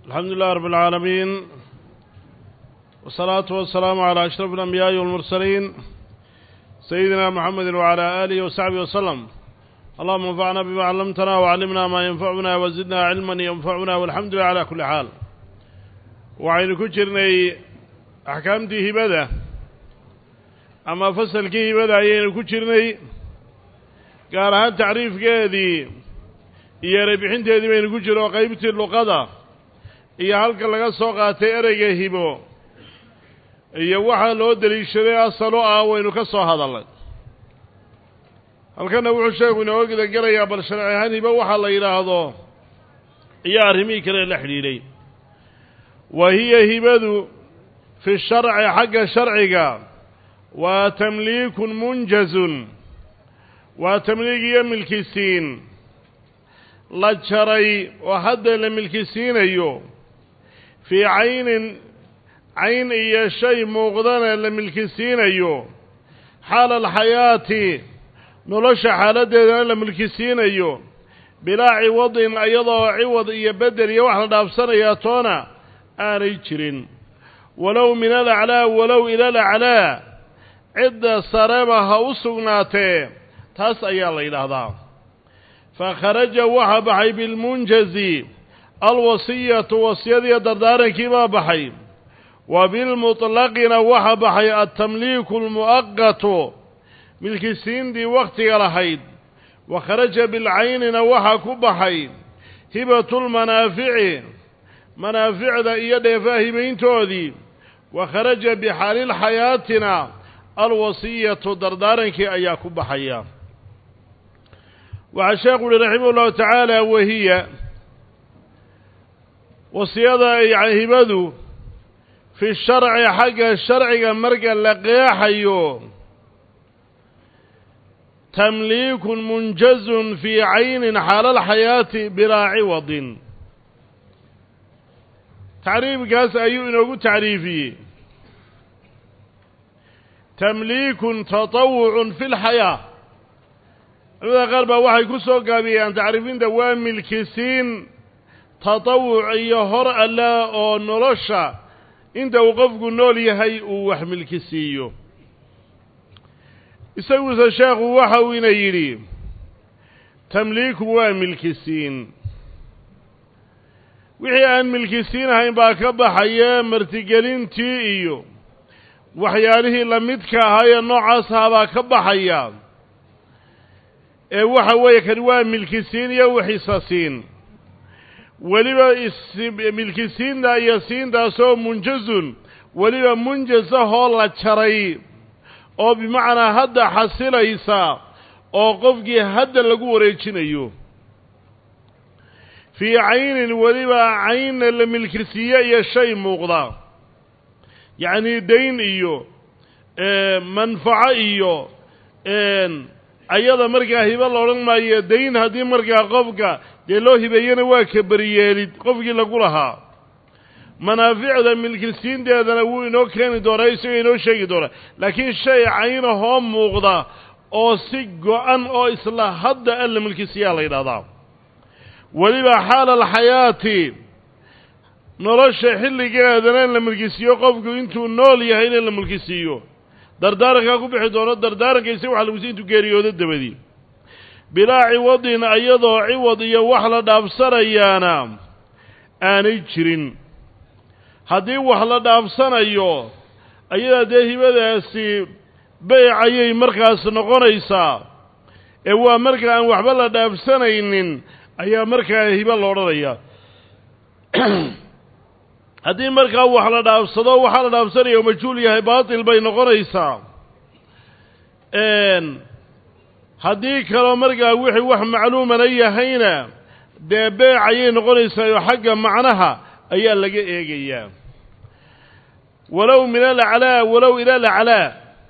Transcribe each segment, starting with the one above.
الحمد لله رب العالمين والصلاة والسلام على أشرف الأنبياء والمرسلين سيدنا محمد وعلى آله وصحبه وسلم. اللهم انفعنا بما علمتنا وعلمنا ما ينفعنا وزدنا علما ينفعنا والحمد لله على كل حال. وعين كجرني أحكامتي هبدا أما فصل كي هبدا عين كجرني قال هذا تعريف كذي يا ربحين تهدي بين كجر وقيبة اللقطة iyo halka laga soo qaatay ereyga hibo iyo waxa loo daliishaday asal ah waynu ka soo hadalnay halkana wuxuu sheegu inoo gelayaa bal sharci ahaan hibo waxa la yiraahdo iyo arrimii kale la xiriiray wahiya hibadu fi sharci xagga sharciga wa tamliikun munjazun wa tamliigiya milkisiin la jaray oo hadda la milkisiinayo في عين iyo shay muuqdana la milkisiinayo xaal alxayaati nolosha xaaladeeda la milkisiinayo bilaa ciwadin ayadoo ciwad iyo bedel iyo wax la dhaafsanaya toona aanay jirin walow min alaclaa walow ila alaclaa cidda sareba ha u sugnaatee taas ayaa la yidhaahdaa fakharaja waxa baxay bilmunjazi الوصية وصية دردارن كما بحي وبالمطلقين وحا بحي التمليك المؤقت ملك السين دي وقت غلحيد وخرج بالعين وحا كبحي هبة منافع دا إيادة فاهمين تودي وخرج بحال الحياتنا الوصية دردارن كي أيا كبحي وعشاق رحمه الله تعالى وهي وصيادة هبادو في الشرع حق الشرع مرقا لقياحيو تمليك منجز في عين حال الحياة بلا عوض تعريف قاس أيو إنه تعريفي تمليك تطوع في الحياة إذا قرب واحد كسو قابي أن تعرفين دوام الكسين تطوع يهر ألا أو نرشا إنت وقفك نولي هاي وحمل كسيو يسوي الشيخ وحوين يري تمليك وامل كسين وحي أن ملكسين هاي باكبا حيا مرتقلين تيئيو وحياله لمدك هاي النوع أصحابا كبا حيا وحويك وامل كسين يوحي ساسين waliba milkisiin da iyo siinda soo munjazun waliba munjaza hoo la jaray oo bimaana hadda xasilaysa oo qofkii hadda lagu wareejinayo fi aynin waliba ayn la milkisiya iyo shay muuqda yaani dayn iyo manfaca iyo ayada markaa hiba la oran maayo dayn hadii markaa qofka loo hibeeyana waa ka bariyeelid qofkii lagu lahaa manaaficda milkisiinteedana wuu inoo keeni doonaa isagoo inoo sheegi doonaa laakiin shay caynahoo muuqda oo si go-an oo isla hadda alla milkisiyaa la yidhahdaa weliba xaala alxayaati nolosha xilligeedana in la milkisiiyo qofku intuu nool yahay in la milkisiiyo dardaarankaa ku bixi doono dardaaranka isaga waxa lagu sii intuu geeriyoodo dabadii bilaa ciwadin ayadoo ciwad iyo wax la dhaafsanayaana aanay jirin haddii wax la dhaafsanayo ayadaa dee hibadaasi beyc ayay markaas noqonaysaa ee waa marka aan waxba la dhaafsanaynin ayaa markaa hibo la odhanayaa haddii markaa wax la dhaafsado waxaa la dhaafsanaya majhuul yahay baatil bay noqonaysaa haddii kaloo markaa wixii wax macluumana yahayna dee beec ayay noqonaysaa oo xagga macnaha ayaa laga eegayaa walow min alaclaa walow ila alaclaa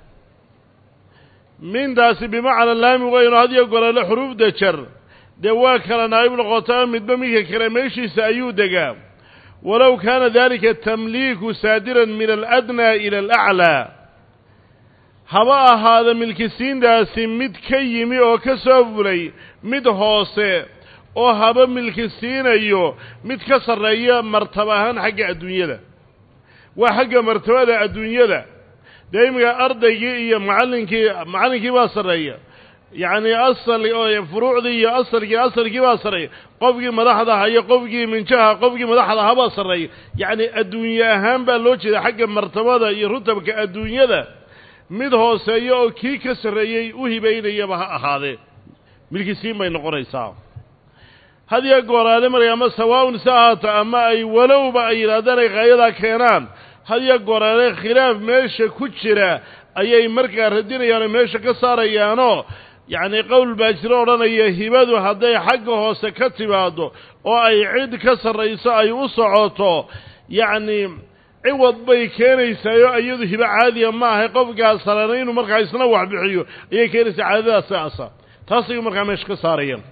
mintaasi bimacna laami weyno hadiyo golole xuruufda jar dee waa kala naayib noqotaa midba midka kale meeshiisa ayuu degaa walow kaana dalika tamliiku saadiran min aladnaa ila alaclaa haba ahaada milkisiindaasi mid ka yimi oo ka soo fulay mid hoose oo haba milki siinayo mid ka sarreeya martaba ahaan xagga adduunyada waa xagga martabada adduunyada daymiga ardaygii iyo macallinkii baa sarreeya yacni asal oo furuucdii iyo asalkii baa sarreeya qofkii madaxda haya qofkii minjaha qofkii madaxda ahaa baa sarreeya yacni adduunye ahaan baa loo jeeda xagga martabada iyo rutabka adduunyada mid hooseeya oo kii ka sarreeyey u hibaynayaba ha ahaadee milkisiin bay noqonaysaa hadiya gooraale marka ama sawaa'un saahata ama ay walowba ay yidhaahdaan ay qaayadaa keenaan hadiya gooraale khilaaf meesha ku jira ayay markaa radinayaan oo meesha ka saarayaanoo yacni qowl baa jiro odhanaya hibadu hadday xagga hoose ka timaaddo oo ay cid ka sarrayso ay u socoto yacni ciwad bay keenaysaayoo iyadu hibo caadiya ma ahay qofkaas sarana inuu markaa isna wax bixiyo ayay keenaysaa caadadaas sidaasa taas ayuu markaa meesha ka saarayaan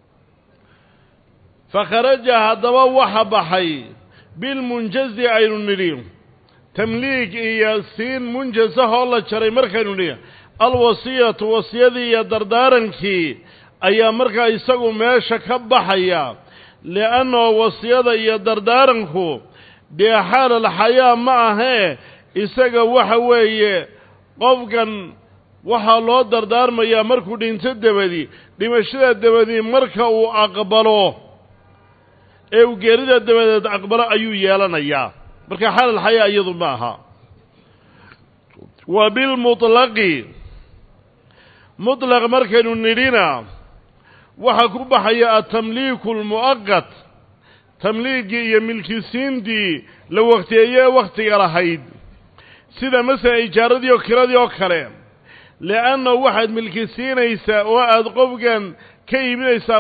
fakharaja haddaba waxa baxay bilmunjazi aynu nidhi tamliig iyo siin munjazahoo la jaray markaynu nidhi alwasiyatu wasiyadii iyo dardaarankii ayaa markaa isagu meesha ka baxaya li'annahu wasiyada iyo dardaaranku dee xaalal xayaa ma ahee isaga waxa weeye qofkan waxaa loo dardaarmayaa markuu dhinto dabadi dhimashada dabadi marka uu aqbalo ee uu geerida dabadeed aqbalo ayuu yeelanayaa marka xaalal xayaa iyadu ma aha wa bilmutlaqi mutlaq markaynu nidhina waxaa ku baxaya atamliiku almu'aqat tamliigii iyo milkisiintii la waqtiyeeye wakhtiga lahayd sida masalan ijaaradii oo kiradii oo kale li'annahu waxaad milkisiinaysaa oo aad qofkan ka iibinaysaa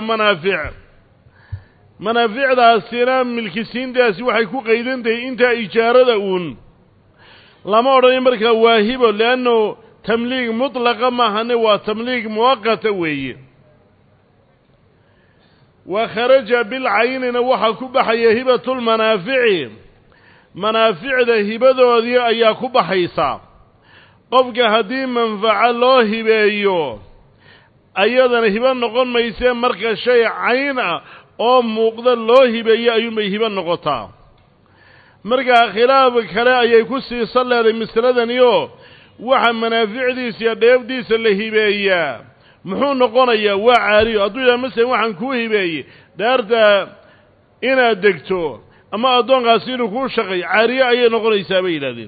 manaaficdaasina milkisiintaasi waxay ku qaydan tahay intaa ijaarada uun lama odhanayo markaa waahibo li'annahu tamliig mutlaqa maahane waa tamliig muwaqata weeye wa kharaja bilcaynina waxaa ku baxaya hibatulmanaafici manaaficda hibadoodii ayaa ku baxaysa qofka haddii manfaco loo hibeeyo ayadana hibo noqon maysee marka shay cayn ah oo muuqda loo hibeeyo ayuunbay hibo noqotaa markaa khilaaf kale ayay ku siisan leedahay masaladani oo waxa manaaficdiisa iyo dheefdiisa la hibeeyaa muxuu noqonayaa waa caariyo hadduu yidhaha masalan waxaan kuu hibeeyey daarta inaad degto ama addoonkaasi inuu kuu shaqeeyo caariye ayay noqonaysaa bay yidhahdeen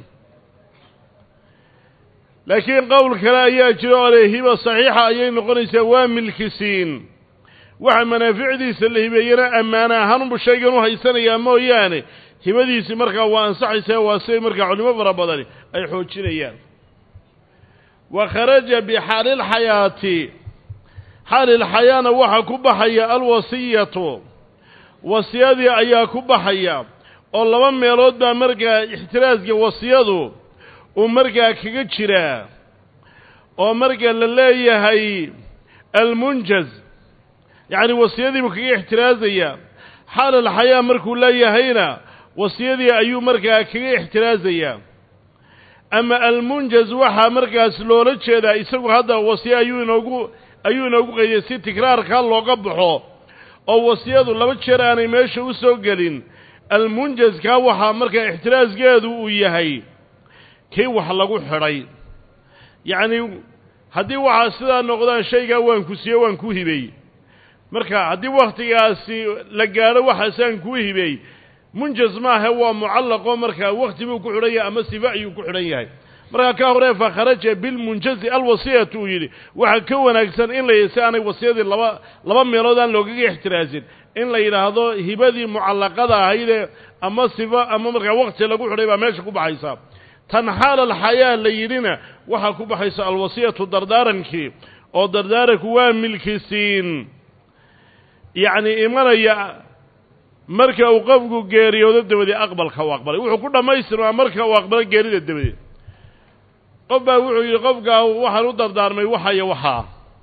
laakiin qowl kale ayaa jira oo le hiba saxiixa ayay noqonaysaa waa milkisiin waxa manaaficdiisa la hibeeyana ammaana ahaanunbu shaygan u haysanayaa mooyaane hibadiisii markaa waa ansaxaysaa waa siday markaa culimo fara badani ay xoojinayaan wa kharaja bixaalilxayaati xaalilxayaana waxaa ku baxaya alwasiyatu wasiyadii ayaa ku baxaya oo laba meelood baa markaa ixtiraaska wasiyadu uu markaa kaga jiraa oo marka la leeyahay almunjaz yacni wasiyadii buu kaga ixtiraazaya xaalilxayaa markuu leeyahayna wasiyadii ayuu markaa kaga ixtiraazayaa ama almunjaz waxaa markaas loola jeedaa isagu hadda wasiye ayuu inoogu qaydiyay si tikraarkaa looga baxo oo wasiyadu laba jeer aanay meesha u soo gelin almunjazkaa waxaa markaa ixtiraaskeedu uu yahay kii wax lagu xidhay yacni haddii waxaa sidaa noqdaan shaygaa waan ku siiye waan kuu hibeey marka haddii wakhtigaasi la gaadho waxaasaan kuu hibeey munjaz maaha waa mucallaqo markaa wakti buu ku xidhan yahay ama sifa ayuu ku xidhan yahay markaa ka horee fakharaja bilmunjazi alwasiyatu uu yidhi waxaa ka wanaagsan in la si aanay wasiyadii laba meelood aan loogaga ixtiraasin in la yidhaahdo hibadii mucallaqada ahaydee ama sifa ama markaa wakti lagu xidhay baa meesha ku baxaysa tan xaalal-xayaa la yidhina waxaa ku baxaysa alwasiyatu dardaarankii oo dardaaranku waa milkisiin yacni imanaya marka uu qofku geeriyoodo dabadeed aqbalka u aqbalay wuxuu ku dhammaystirmaa marka uu aqbalo geerida dabadeed qof baa wuxuu yidhi qofkaa waxaan u dardaarmay waxaya waxaa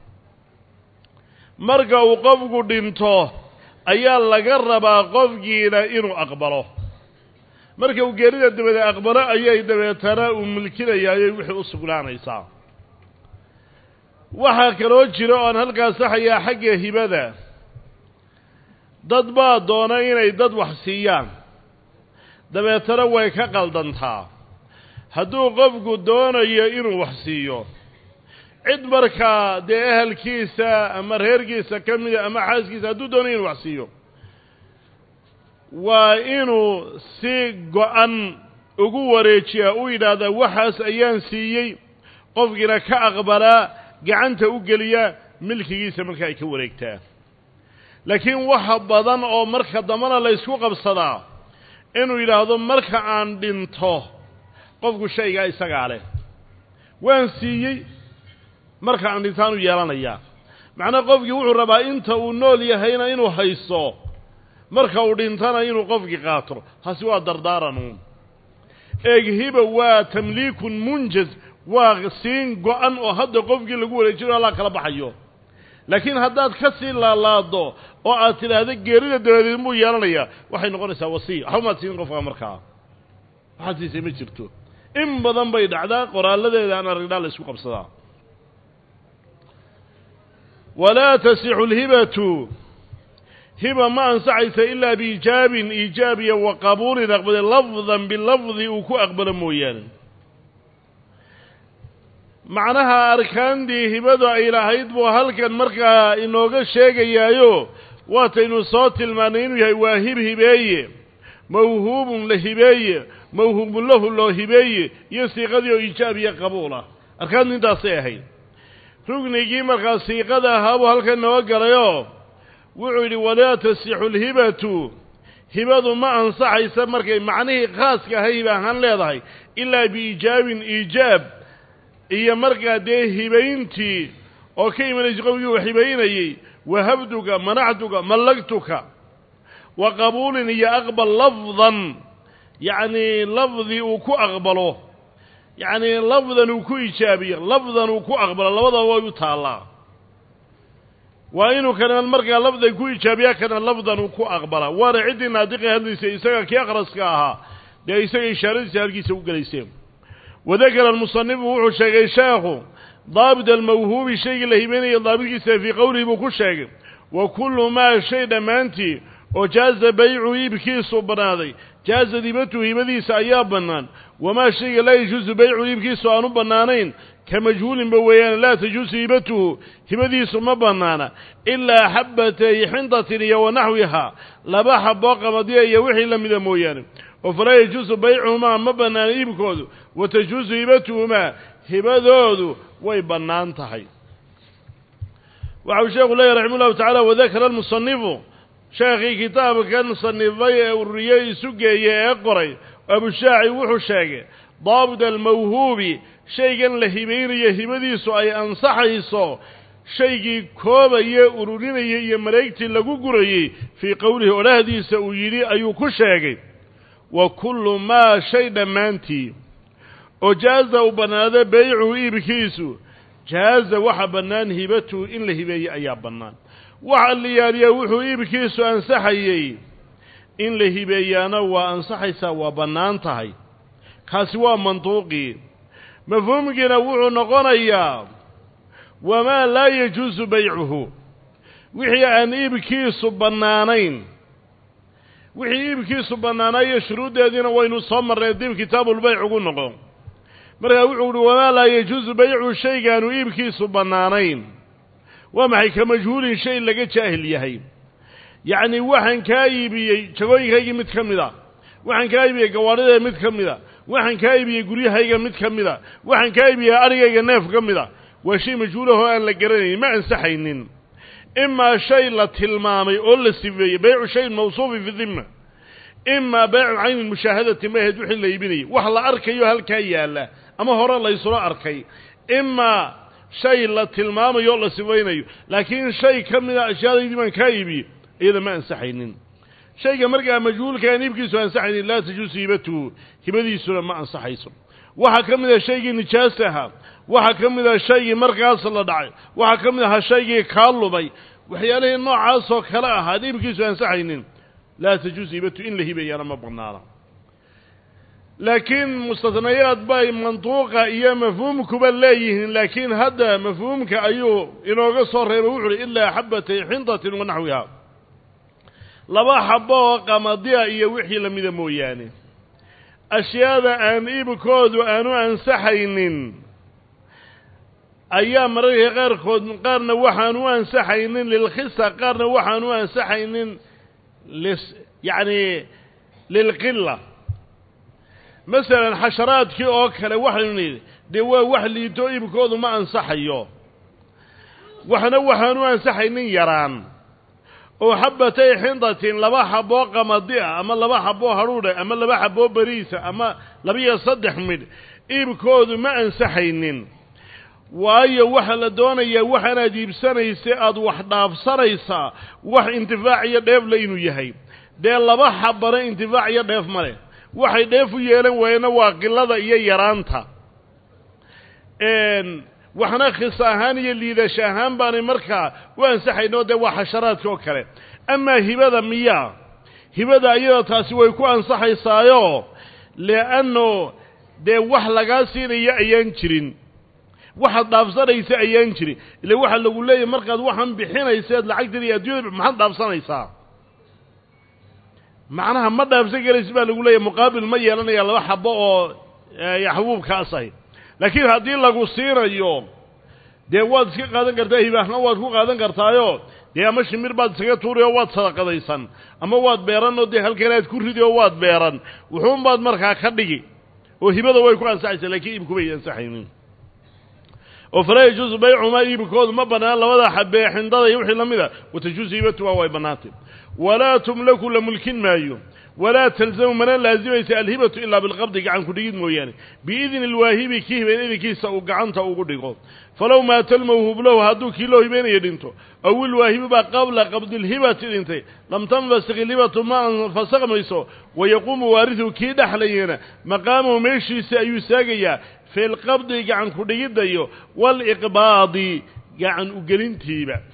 marka uu qofku dhinto ayaa laga rabaa qofkiina inuu aqbalo marka uu geerida dabadeed aqbalo ayay dabeetana uu milkinayaa ayay wixii u sugnaanaysaa waxaa kaloo jira oan halkaas saxayaa xagga hibada dad baa doona inay dad wax siiyaan dabeetana way ka qaldantaa hadduu qofku doonayo inuu wax siiyo cid markaa dee ehelkiisa ama reerkiisa ka mida ama xaaskiisa hadduu doonayo inuu wax siiyo waa inuu si go-an ugu wareejiyaa u yidhaahdaa waxaas ayaan siiyey qofkiina ka aqbalaa gacanta u geliya milkigiisa marka ay ka wareegtaa laakiin waxa badan oo marka dambana la isku qabsadaa inuu yidhaahdo marka aan dhinto qofku shaygaa isagaa leh waan siiyey marka aan dhintaanu yeelanayaa macnaa qofkii wuxuu rabaa inta uu nool yahayna inuu haysto marka uu dhintana inuu qofkii qaato taasi waa dardaaranuun eeghiba waa tamliikun munjaz waa siin go-an oo hadda qofkii lagu wareejinayo alla kala baxayo laakiin haddaad ka sii laalaado oo aad tidhaahda geerida dabadeed muu yeelanayaa waxay noqonaysaa wasiya waxba maad siin qofka markaa waxaad siisay ma jirto in badan bay dhacdaa qoraaladeeda aan aragdhaa la isku qabsadaa walaa tasixu lhibatu hiba ma ansaxaysa ilaa biijaabin iijaabiya wa qabuulin aqbale lafdan bilafdi uu ku aqbalo mooyaane macnaha arkaantii hibadu ay lahayd buu halkan markaa inooga sheegayaayo waataynu soo tilmaanay inuu yahay waa hibeeye mawhuubun la hibeeye mawhuubun lahu loo hibeeye iyo siiqadii oo iijaab iyo qabuul ah arkaantu intaasay ahayd rugnigii markaa siiqada ahaabuu halkan noo galayoo wuxuu yidhi walaa tasixu lhibatu hibadu ma ansaxaysa markay macnihii khaaska ahay hiba ahaan leedahay ilaa biijaabin iijaab iyo markaa dee hibayntii oo ka imanaysa qofkii uu hibaynayey wahabduka manaxtuka mallagtuka wa qabuulin iyo aqbal lafdan yacnii lafdi uu ku aqbalo yacnii lafdan uu ku ijaabiyo lafdan uu ku aqbalo labadaba way u taallaa waa inuu kana markaa lafdan ku ijaabiyaa kana lafdan uu ku aqbala waana ciddii naadiqi hadlaysay isaga kii aqraska ahaa dee isaga ishaaradiisa halkiisa u gelayseen wadakara almusanifu wuxuu sheegay sheekhu daabit almawhuubi shaygii la hibaynaya daabitkiisa fii qowlihi buu ku sheegay wa kullu maa shay dhammaantii oo jaaza baycu iibkiisu bannaaday jaaza hibatuhu hibadiisa ayaa bannaan wamaa shayga laa yajuusu baycu iibkiisu aanu bannaanayn ka majhuulinba weeyaan laa tajuusu hibatuhu hibadiisu ma bannaana ilaa xabbatay xindatin iyo wa naxwihaa laba xaboo qamadiya iyo wixii la mida mooyaane oo falaa yajuusu baycuhumaa ma bannaana iibkoodu wa tajuusu hibatuhumaa hibadoodu way bannaan tahay waxau sheekhu leeyahy raxima ullahu tacaala wadakara almusanifu sheekhii kitaabkan sanifay ee ururiyey isu geeyey ee qoray abushaaci wuxuu sheegay daabit almawhuubi shaygan la hibaynayo hibadiisu ay ansaxayso shaygii koobaye ururinayay iyo mareegtii lagu gurayey fii qowlihi odhahdiisa uu yidhi ayuu ku sheegay wa kullu maa shay dhammaantii oo jaaza uu bannaado baycuhu iibkiisu jaaza waxa bannaan hibatuhu in la hibeeye ayaa bannaan waxa la yaaliyaa wuxuu iibkiisu ansaxayey in la hibeeyaana waa ansaxaysaa waa bannaan tahay kaasi waa mantuuqii mafhuumkiina wuxuu noqonayaa wamaa laa yajuusu baycuhu wixii aan iibkiisu bannaanayn wixii iibkiisu bannaanaayo shuruuddeediina waynu soo marnay dib kitaabulbayc ugu noqon markaa wuxuu uhi wamaa laa yajuusu baycuhu shaygaanu iibkiisu bannaanayn waa maxay ka majhuulin shay laga jaahil yahay yacni waxaan kaa iibiyey jagooyinkaygii mid ka mid a waxaan kaa iibiyey gawaadhidee mid ka mid a waxaan kaa iibiyey guryahayga mid ka mid a waxaan kaa iibiyey arigayga neef ka mid a waa shay majhuulahoo aan la garanayn ma ansaxaynin imaa shay la tilmaamay oo la sifeeyey baycu shayin mawsuufin fi dimma imaa baycu caynin mushaahadati ma ahayd wixii la iibinayay wax la arkayo halkaa yaalla ama hore laysula arkay imaa shay la tilmaamayo oo la sifaynayo laakiin shay ka mid a ashyaadaydii baan kaa iibiyey iyada ma ansaxaynin shayga markaa majhuulka aan iibkiisu ansaxaynin laa tajuusu hibatuhu hibadiisuna ma ansaxayso waxaa ka mid ah shaygii nijaasta ahaa waxaa ka mid ah shaygii markaas la dhacay waxaa ka mid ahaa shaygii kaa lumay waxyaalihii noocaasoo kale ah aan iibkiisu ansaxaynin laa tajuusu hibatuhu in la hibeeyaana ma bannaana laakiin mustadnayaad bay mantuuqa iyo mafhuumkuba leeyihiin laakiin hadda mafhuumka ayuu inooga soo reebay wuxu uhi ilaa xabbatay xindatin wa naxwihaa laba xabo qamadiya iyo wixii lamida mooyaane ashyaada aan iibkoodu aanu ansaxaynin ayaa mararka qaarkood qaarna waxaan u ansaxaynin lilkhisa qaarna waxaan u ansaxaynin يعني للقلة مثلا حشرات كي oo kale waxaan de waa wax liito iibkoodu ma ansaxayo waxaanu ansaxaynin yaraan oo xabatay xindatin laba xabo qamadi ama laba xabo haruudha ama laba xabo bariis ama laba iyo saddex mid iibkoodu ma ansaxaynin waayo waxa la doonayaa waxaana diibsanaysa aad wax dhaafsanaysa wax intifaac iyo dheef la inuu yahay de laba xabana intifaac iyo dheef male waxay dheef u yeelan waayna waa qilada iyo yaraanta waxna khisaahan iyo liidashahan baan markaa u ansaxayno de waa xasharaadka oo kale ama hibada miya hibada ayada taasi way ku ansaxaysaayo leano de wax laga siinayo ayaan jirin waxa dhaafsanaysa ayaan jirin ilaa waxa lagu leeyahay markaad waxan bixinaysaad lacagtii adduunka maxad dhaafsanaysaa macnaha ma dhaafsan karaysid baa lagu leeyahay muqaabil ma yeelanaya laba xabo oo yaxbuubkaas ah laakiin haddii lagu siinayo dee waad iska qaadan kartaa hibaahna waad ku qaadan kartaayo dee ama shimir baad isaga tuuri oo waad sadaqadaysan ama waad beeran oo dee halkanaad ku ridi oo waad beeran wuxuun baad markaa ka dhigi oo hibada way ku ansaxaysaa laakiin iibku bay ansaxaynin oo falaa yajuusu baycumaa iibkoodu ma bannaan labada xabee xindada iyo wixii lamida watajuusu hibatuha way bannaantay walaa tumlaku la mulkin maayo ولا تلزم من لازميس الهبة إلا بالقبض عن كديد موياني بإذن الواهب كيه بين إذن كيسا وقعنتا وقدقه فلو ما تلموه بلو هدو كيلو بين يدينتو أو الواهب قبل قبض الهبة إذنتي لم تنفسق الهبة ما فسق ميسو ويقوم وارثه كيدا حلينا مقامه ميشي سيساقيا في القبض عن كديد ديو والإقباض عن أقرنتي با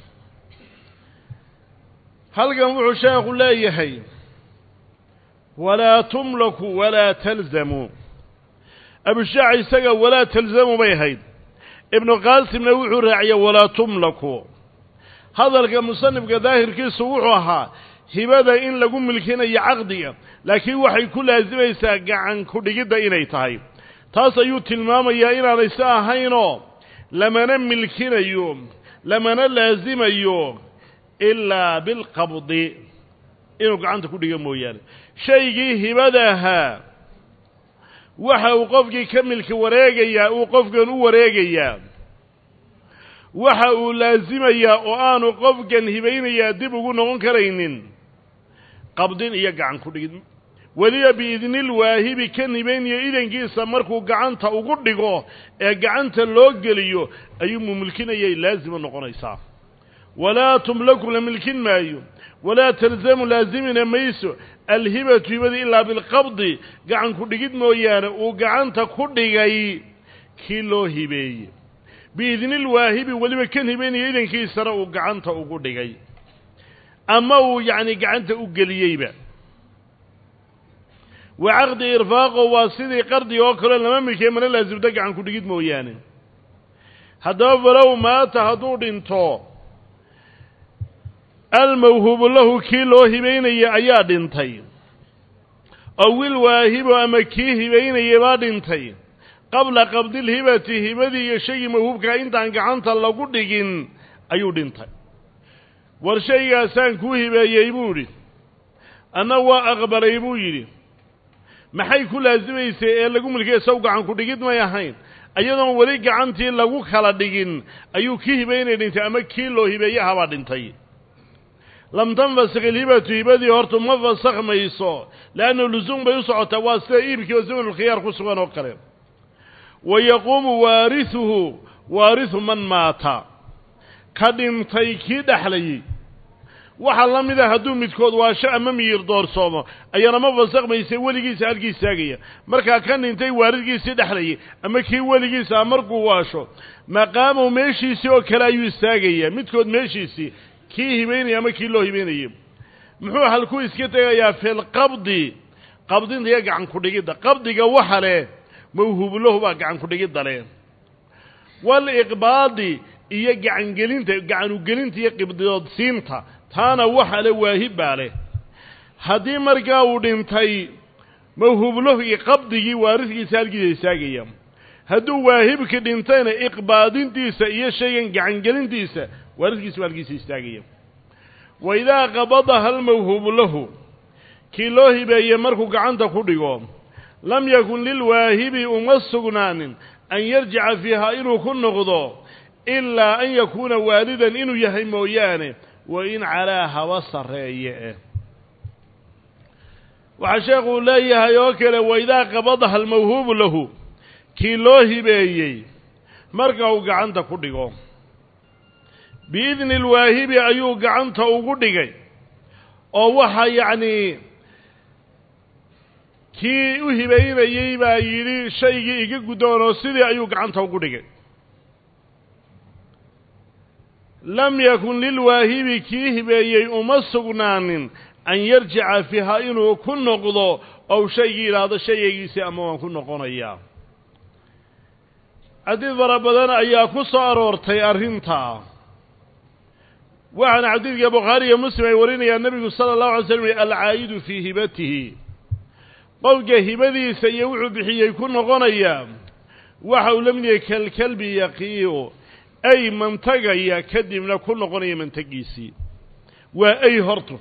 هل قام شيخ لا يحيي ولا تملك ولا تلزم أبو الشاعر سقى ولا تلزم بيهيد ابن قاسم نوع راعي ولا تملك هذا المصنف كظاهر كيس وحوها هبدا إن لقوم ملكين يعقدية لكن وحي كل هزيمة يساقع عن كل جدا إني تهي تاسا يوتي الماما يا إنا ريساء هينو لما نملكين يوم لما نلازم يوم إلا بالقبض إنه قعنت كل جدا موياني shaygii hibadaha waxa uu qofkii ka milki wareegaya uu qofkan u wareegaya waxa uu laazimaya oo aanu qofkan hibaynaya dib ugu noqon karaynin qabdin iyo gacan ku dhigid waliya biidnil waahibi kan hibaynaya idankiisa markuu gacanta ugu dhigo ee gacanta loo geliyo ayuu mulkinayay laazim noqonaysaa ولا تملك لملك مايو ولا تلزم لازمنا ميسو الهبة هبة إلا بالقبض قعن كدقيد مويانا وقعنت كدقاي كيلو هبي بإذن الواهب ولما كان هبين إذن كيسر وقعنت كدقاي أما يعني قعنت أقلييبا وعقد إرفاق واسدي قرضي وكرا لما ملكي من اللازم دق عن كدقيد مويانا هذا فلو مات هدود انتو الموهوب له كيلو هبيني أياد انتي أو الواهب أما كي هبيني باد انتي قبل قبض الهبة هبذي شيء موهوب كأنت عنك عنت الله قدقين أيود انتي ورشي أسان كو هبي يبوري أنا وأغبر يبوري maxay ku laasimaysaa ee lagu milkay sawga aan ku dhigid ma yahayn ayadoo wali gacantii lagu kala dhigin ayuu ki hibeynay dhintay ama kiilo hibeeyaha ba dhintay lam tanfasakh hibatu hibadi hortu ma fasakh mayso laana luzum bay socota waa sida iibkii oo zaman khiyar ku sugan oo kale wayaqumu warithu man mata kadintay ki dhaxlayay waxa la mid ah haduu midkood waasho ama miyir doorsoomo ayana ma fasaqmaysa waligiisa halkiisaagaya marka kan intay waaridkiisa dhaxlayay ama kii waligiisa markuu waasho maqaamu meeshiisi oo kala ayuu istaagaya midkood meeshiisi kii hibeynaya ama kii loo hibeynayay muxuu halku iska tagayaa fil qabdinta iyo gacan ku dhigida qabdiga waxa leh mawhubulahu ba gacan ku dhigida leh wal iqbaadi iyo gacan u gelinta iyo qibdidood siinta taana waxa la waahib baale haddii markaa uu dhintay mawhuublohii qabdigii waaridkiisa halkiisa istaagaya hadduu waahibki dhintayna iqbaadintiisa iyo shaygan gacangelintiisa waaridkiisa halkiisa istaagaya waidaa qabadaha almawhuubu lahu kii loo hibeeyey markuu gacanta ku dhigo lam yakun lilwaahibi uma sugnaanin an yarjica fiiha inuu ku noqdo ilaa an yakuuna waalidan inuu yahay mooyaane wa in calaa haba sarreeye waxaa sheekuu leeyahay oo kale waidaa qabadaha almawhuubu lahu kii loo hibeeyey marka uu gacanta ku dhigo biidni alwaahibi ayuu gacanta ugu dhigay oo waxa yacnii kii u hibaynayey baa yidhi shaygii iga guddoonoo sidii ayuu gacanta ugu dhigay lam yakun lilwaahibi kii hibeeyey uma sugnaanin an yarjica fiiha inuu ku noqdo ou shaygii yidhaahdo shaygiisii ama waan ku noqonayaa xadiid fara badan ayaa ku soo aroortay arrintaa waxaana xadiidka bukhaari iyo muslim ay warinayaan nebigu sala allahu alay slam yihi alcaa'idu fii hibatihi qofka hibadiisa iyo wuxuu bixiyey ku noqonayaa waxa uu la mid yahay kalkalbi yaqii'u ay mantagaya kadibna ku noqonaya mantagiisii waa ay hortu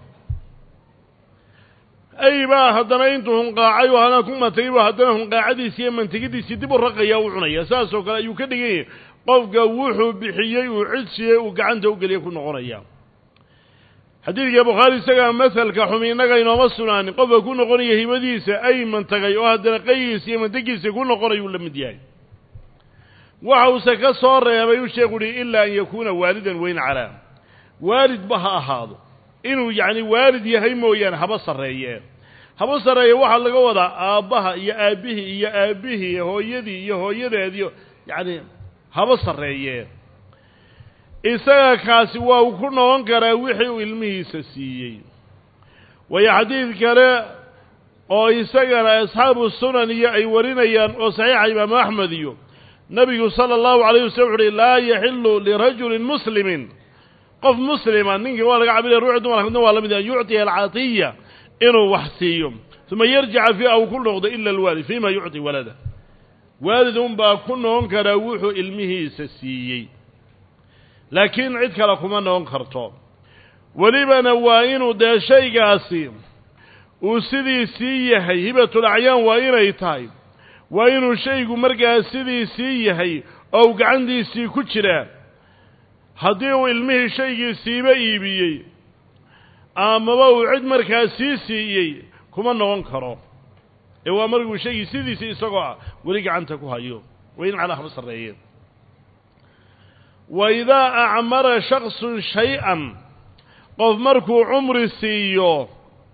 ay baa haddana intuu hunqaacay oo hanaa ku mantagay baa haddana hunqaacadiisii iyo mantagidiisii dib u raqaya u cunaya saasoo kale ayuu ka dhigan yahay qofka wuxuu bixiyey uu cidsiiyey uu gacanta u geliya ku noqonaya xadiidka bukhaari isagaa masalka xumi innaga inooma sugnaanin qofka ku noqonaya hibadiisa ay mantagay oo haddana qaygiisa iyo mantagiisa ku noqonayuu la mid yahay waxa uuse ka soo reebay uu sheekhu uhi ilaa an yakuuna waalidan weyn calaa waalidba ha ahaado inuu yacni waalid yahay mooyaane haba sarreeye waxaa laga wadaa aabbaha iyo aabbihii iyo aabbihii hooyadii iyo hooyadeediyo yacni haba sarreeye isaga kaasi waa uu ku noqon karaa wixii uu ilmihiisa siiyey waayo xadiid kale oo isagana asxaabu sunan iyo ay warinayaan oo saxiixa imaamu axmed iyo nebigu sala allahu calayh wasalam wuxu uhi laa yaxillu lirajulin muslimin qof muslima ninkii waa laga cabiraya ruuxi dumarka waa la mid an yucطiya alcatiya inuu wax siiyo uma yarjica fiiha uu ku noqdo ila alwaalid fiima yucطi walada waalid unbaa ku noqon karaa wuxuu ilmihiisa siiyey laakiin cid kale kuma noqon karto welibana waa inuu dee shaygaasi uu sidiisii yahay hibatulacyaan waa inay tahay waa inuu shaygu markaa sidiisii yahay oo uu gacantiisii ku jiraa haddii uu ilmihii shaygiisiiba iibiyey amaba uu cid markaa sii siiyey kuma noqon karo ee waa markuu shaygii sidiisii isagoo ah weli gacanta ku hayo waa in calaa haba sarreeye wa idaa acmara shaksun shay-an qof markuu cumri siiyo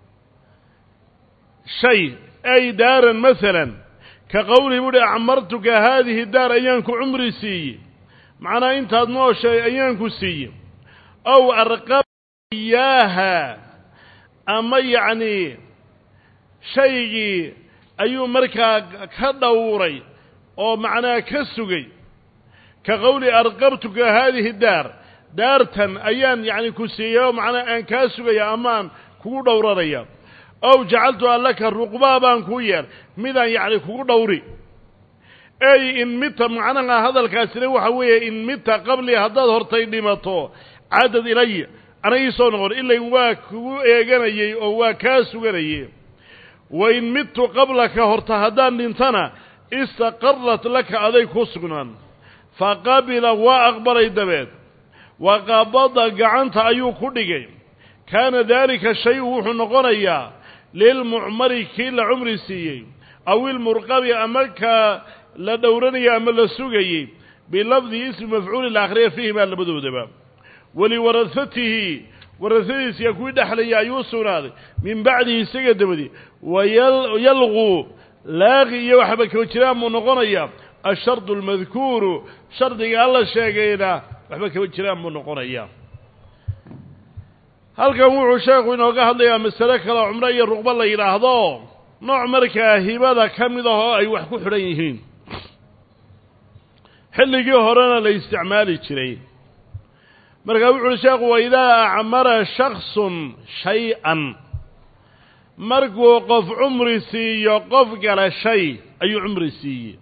shay ay daaran masalan ka qowlihi buuhi acmartuka haadihi daar ayaan ku cumri siiyey macnaa intaad nooshay ayaan ku siiyey ow arqaba iyaaha ama yacnii shaygii ayuu markaa ka dhowray oo macnaa ka sugay ka qowli arqabtuka haadihi daar daartan ayaan yacni ku siiyey oo macnaa aan kaa sugaya amaan kugu dhowranaya ow jacaltuha laka ruqbaa baan kuu yeer midaan yacni kugu dhowri ey in midta macnaha hadalkaasina waxa weeye in midta qabli haddaad hortay dhimato caadad ilaya ana ii soo noqon ilayn waa kugu eeganayey oo waa kaa suganayey wa in midtu qablaka horta haddaan dhintana istaqarrat laka aday ku sugnaan fa qabila waa aqbalay dabeed wa qabada gacanta ayuu ku dhigay kaana daalika shay-u wuxuu noqonayaa lilmucmari kii la cumri siiyey aw ilmurqabi ama ka la dhowranaya ama la sugayey bilafdi ismi mafcuuli la akhriya fiihimaa labadoodaba waliwarahatihi warahadiisiya kuwii dhexlaya ayuu sugnaaday min bacdihi isaga dabadi wayalquu laaqi iyo waxba kaba jiraan buu noqonayaa ashardu almadkuuru shardiga alla sheegayna waxba kaba jiraan buu noqonayaa halkan wuxuu sheekhu inooga hadlayaa masale kale cumro iyo ruqbo la yidhaahdo nooc markaa hibada ka mid ah oo ay wax ku xidhan yihiin xilligii horena la isticmaali jiray markaa wuxu uhi sheekhu waidaa acmara shaksun shay-an markuu qof cumri siiyo qof kale shay ayuu cumri siiyey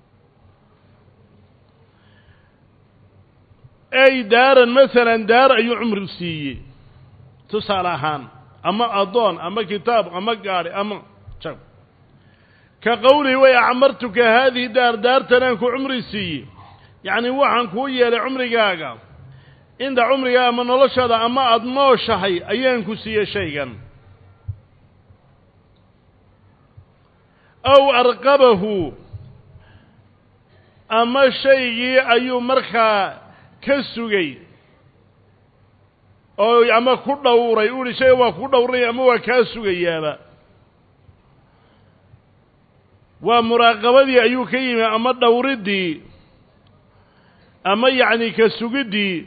ay daaran masalan daar ayuu cumri siiyey tusaale ahaan ama adoon ama kitaab ama gaari ama jab ka qowlihi way acmartuka haadihi daartanaan ku cumri siiyey yacni waxaan kuu yeelay cumrigaaga inta cumrigaa ama noloshaada ama aada nooshahay ayaan ku siiyey shaygan aw arqabahu ama shaygii ayuu markaa ka sugay oo ama ku dhowray uli shay waa ku dhowray ama waa kaa sugayaaba waa muraaqabadii ayuu ka yimi ama dhowriddii ama yacni ka sugiddii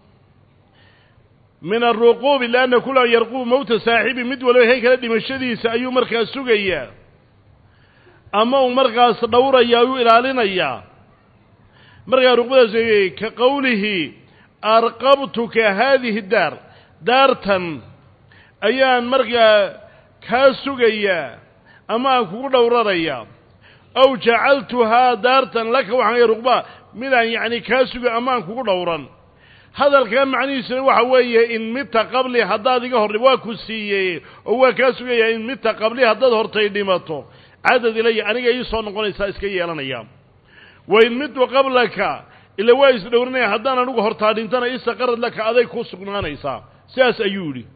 min alruquubi lianna kula yarqubu mowta saaxibi mid waliba hay kala dhimashadiisa ayuu markaa sugayaa ama uu markaas dhowrayaa ayuu ilaalinayaa markaa ruqbadaas ka qowlihi arqabtuka haadihi daartan ayaan markaa kaa sugayaa ama aan kugu dhowranayaa aw jacaltuhaa daartan laka waxaan ruqba midaan yacni kaa sugay ama aan kugu dhowran hadalkaa macnihiisuna waxa weeye in midta qabli haddaad iga hor waa ku siiyey oo waa kaa sugayaa in midta qabli haddaad hortay dhimato cadad ilaya aniga ii soo noqonaysaa iska yeelanaya wa in midtu qablaka ila waa isdhowrinaya haddaan anugu hortaa dhintana istaqarad laka aday ku sugnaanaysaa sidaas ayuu yidhi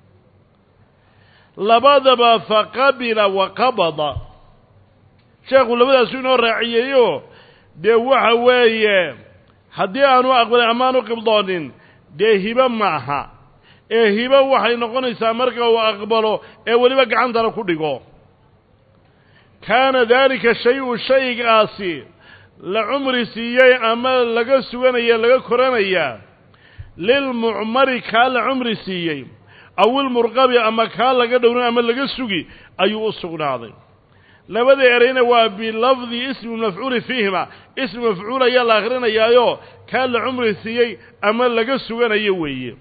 labadaba faqabila wa qabada sheekhu labadaasu inoo raaciyeeyo dee waxa weeye haddii aanu aqbalin amaanu qibdoonin dee hibo maaha ee hibo waxay noqonaysaa marka uu aqbalo ee weliba gacantana ku dhigo kaana daalika shay-u shaygaasi la cumri siiyey ama laga suganaya laga koranayaa lilmucmari kaa la cumri siiyey aw ilmurqabi ama kaa laga dhowrin ama laga sugi ayuu u sugnaaday labada erayna waa bilafdi ismi mafcuuli fiihima ismi mafcuul ayaa la akrinayaayo kaa la cumri siiyey ama laga suganayo weeye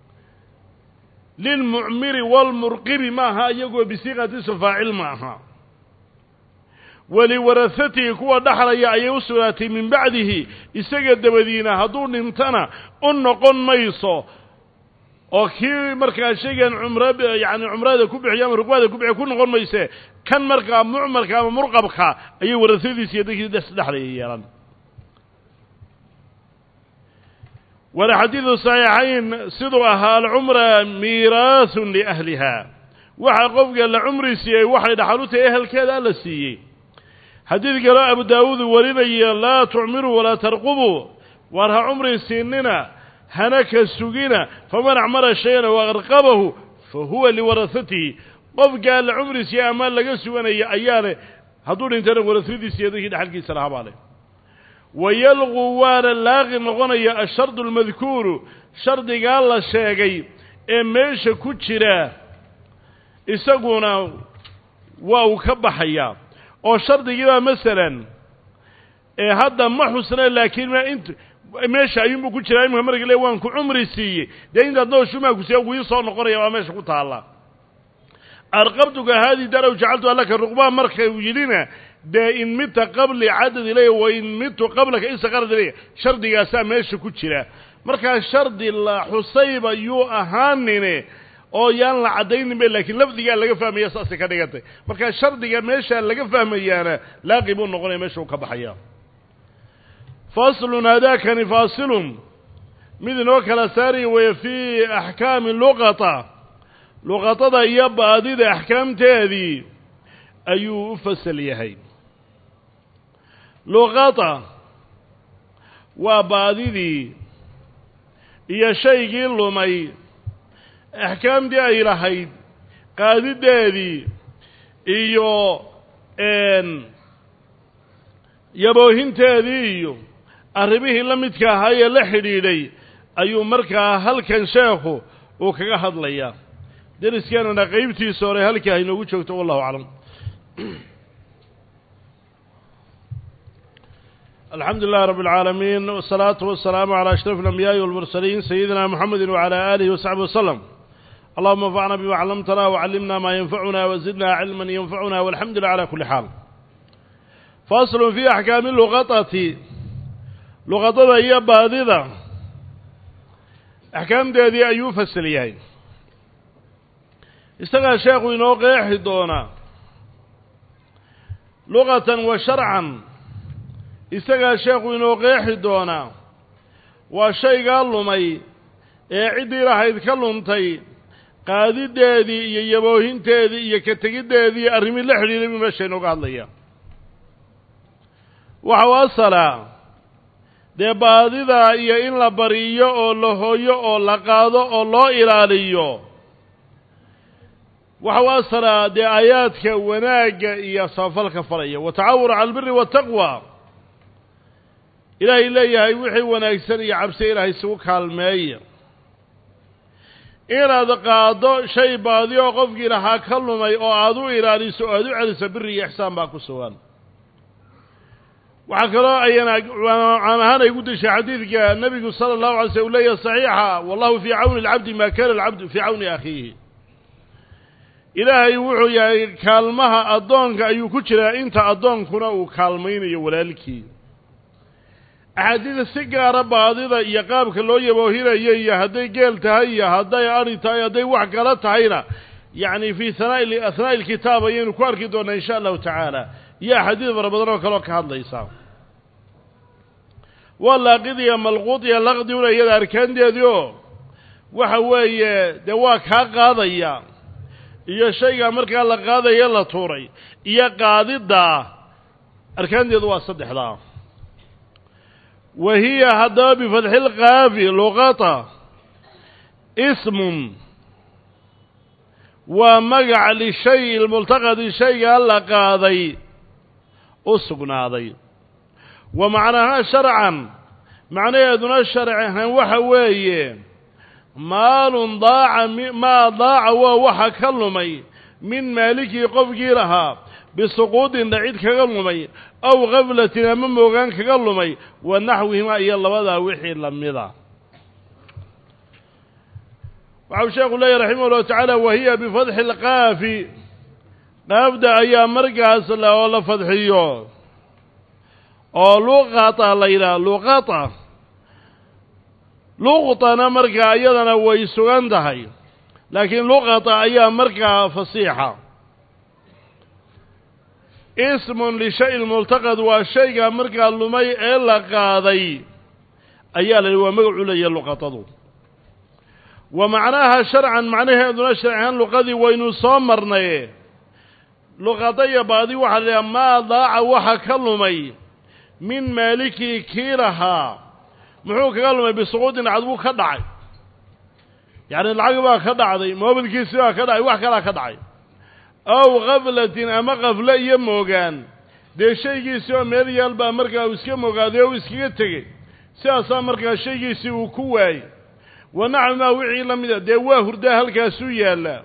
lilmucmiri waalmurqibi maaha iyagoo bisiiqati faacil ma aha waliwarahatihi kuwa dhaxlaya ayay u sugnaatay min bacdihi isaga dabadiina hadduu dhintana u noqon mayso oo kii markaa shaygan yani cumrada ku bixiyo ama ruqbada ku bixiyo ku noqon mayse kan markaa mucmalka ama murqabka ayay warahadiisa iyo dadkii dhexlaya yeelan walxadiidu saxiixayn siduu ahaa alcumra miiraathun liahliha waxaa qofka la cumri siiyey waxay dhaxal u tahay ehelkeeda alla siiyey xadiid kaloo abu daawuud warinaya laa tucmiruu walaa tarqubuu waar ha cumri siinina hana ka sugina faman acmara shayan waarqabahu fa huwa liwarahatihi qofkaa la cumri siiyey ama laga suganaya ayaa leh hadduu dhintana warahadiisa iyo dadkii dhexalkiisa lahabaa leh wayalqu waana laaqi noqonaya ashardu almadkuuru shardigaa la sheegay ee meesha ku jira isaguna waa uu ka baxayaa oo shardigiibaa masalan ee hadda ma xusna laakiin meesha ayuunbuu ku jiraa imika markii le waan ku cumri siiyey dee intaad nooshumaa ku siiya wii soo noqonaya waa meesha ku taalla arqabtuka haadii daraw jacaltuha laka ruqbaa marka uu yidhina dee in midta qabli cadad ilaya wa in midtu qablaka istaqarad ilaya shardigaasaa meesha ku jira markaa shardi la xusayba yuu ahaanine oo yaan la caddaynin be laakiin lafdigaa laga fahmaya saasay ka dhigantay markaa shardiga meeshaa laga fahmayaana laaqi buu noqonaya meesha uu ka baxaya faslun haadaakani faasilun mid inoo kala saaraya weeye fii axkaami luqatada iyo baadida axkaamteedii ayuu u fasal yahay luqada waa baadidii iyo shaygii lumay axkaamtii ay lahayd qaadideedii iyo yaboohinteedii iyo arrimihii la midka ahaa ee la xidhiidhay ayuu markaa halkan sheekhu uu kaga hadlayaa deriskeenana qaybtiisa hore halkii haynoogu joogto wallahu aclam الحمد لله رب العالمين والصلاة والسلام على أشرف الأنبياء والمرسلين سيدنا محمد وعلى آله وصحبه وسلم اللهم انفعنا بما علمتنا وعلمنا ما ينفعنا وزدنا علما ينفعنا والحمد لله على كل حال. فصل في أحكام اللغطة لغطة هي باذذة أحكام دي أيو فسليين استغى الشيخ ينوقع حدونا لغة وشرعا استغى الشيخ ينوقع حدونا والشيء قال له مي عدي راح يتكلمتي qaadideedii iyo yaboohinteedii iyo ka tegideedii arrimi la xiriiray meeshaynu uga hadlaya waxa wasala de baadida iyo in la bariyo oo la hooyo oo la qaado oo loo ilaaliyo waxa wasala de aayaadka wanaaga iyo safalka faraya wa taawur al birri wa taqwa ilaahay leeyahay wixii wanaagsan iyo cabsi ilaahay soo kaalmeeyo inaad qaado shay baadiyo qofkii lahaa ka lumay oo aad u ilaaliso aad u celiso birri iyo ihsaan baa ku sugan waxa kale ayana ahaan ay gudishay xadiidka nabiga sallallahu alayhi wasallam leeyahay saxiixa wallahu fi auni al-abd ma kana al-abd fi auni akhihi ilaahay wuxuu yahay kaalmaha adoonka ayuu ku jiraa inta adoonkuna uu kaalmaynayo walaalkii أحاديث السجارة بعضها يقابك لو يبوهنا هدي جيل تهيا هدي أري تهيا هدي وحكالات تهينا يعني في أثناء الكتابة ينكوار كدونا إن شاء الله تعالى يا حديث ربنا وكلوك هذا يساو والله قضية ملغوطية لغدي ولا يد أركان ديو وحوي دواك حق هذا يا شيء أمرك الله هذا يلا طوري يا قاضي دا أركان ديو صدح لا وهي هذا بفتح القاف لغطة اسم ومقع للشيء الملتقط الشيء الله قاضي أسقنا هذي ومعناها شرعا معناها دون الشرع وحوي مال ضاع ما ضاع ووحى كلمي من مالك قفقي لها بسقوط دعيد كغلمي أو غفلة من موغان كغلمي ونحوهما إيا الله وذا وحي لمضى وعو شيخ الله رحمه الله تعالى وهي بفتح القاف نبدأ أيام مرقى سلا ولا فتحيه أو لغطة ليلة لغطة نمرقى أيضا ويسوغان دهي لكن لغطة أيام مرقى فصيحة اسم لشيء الملتقط والشيء مرقى اللمي إلا قاضي أيالا هو مقعولي اللغطة ومعناها شرعا معناها دون شرعا لغضي وينو صامرنا لغطي بعضي وحالي ما ضاع وحكى اللمي من مالكي كيرها محوك اللمي بسقوط عدو خدعي يعني العقبة خدعي موبل كيسوا خدعي وحكى لا خدعي أو غفلة أما غفلة يموغان دي شيء سوى ميريال با مركا وسكي موغادي وسكي تغي ساسا مركا شيء سوى كواي ونعم وعي لمده دي واهر ده هلكا سويالا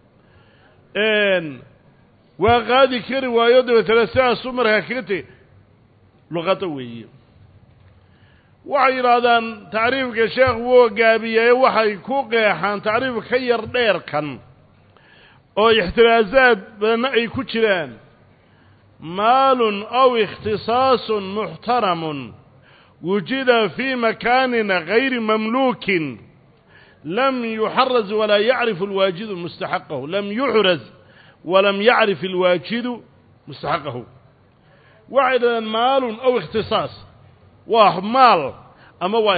وغادي كري وايود وثلاثة سمرها كرتي لغة وي وحي رادان تعريف الشيخ وقابية وحي كوقيحان تعريف خير دير كان أو احترازات بين أي كتران مال أو اختصاص محترم وجد في مكان غير مملوك لم يحرز ولا يعرف الواجد مستحقه لم يحرز ولم يعرف الواجد مستحقه وعدا مال أو اختصاص ومال أما هو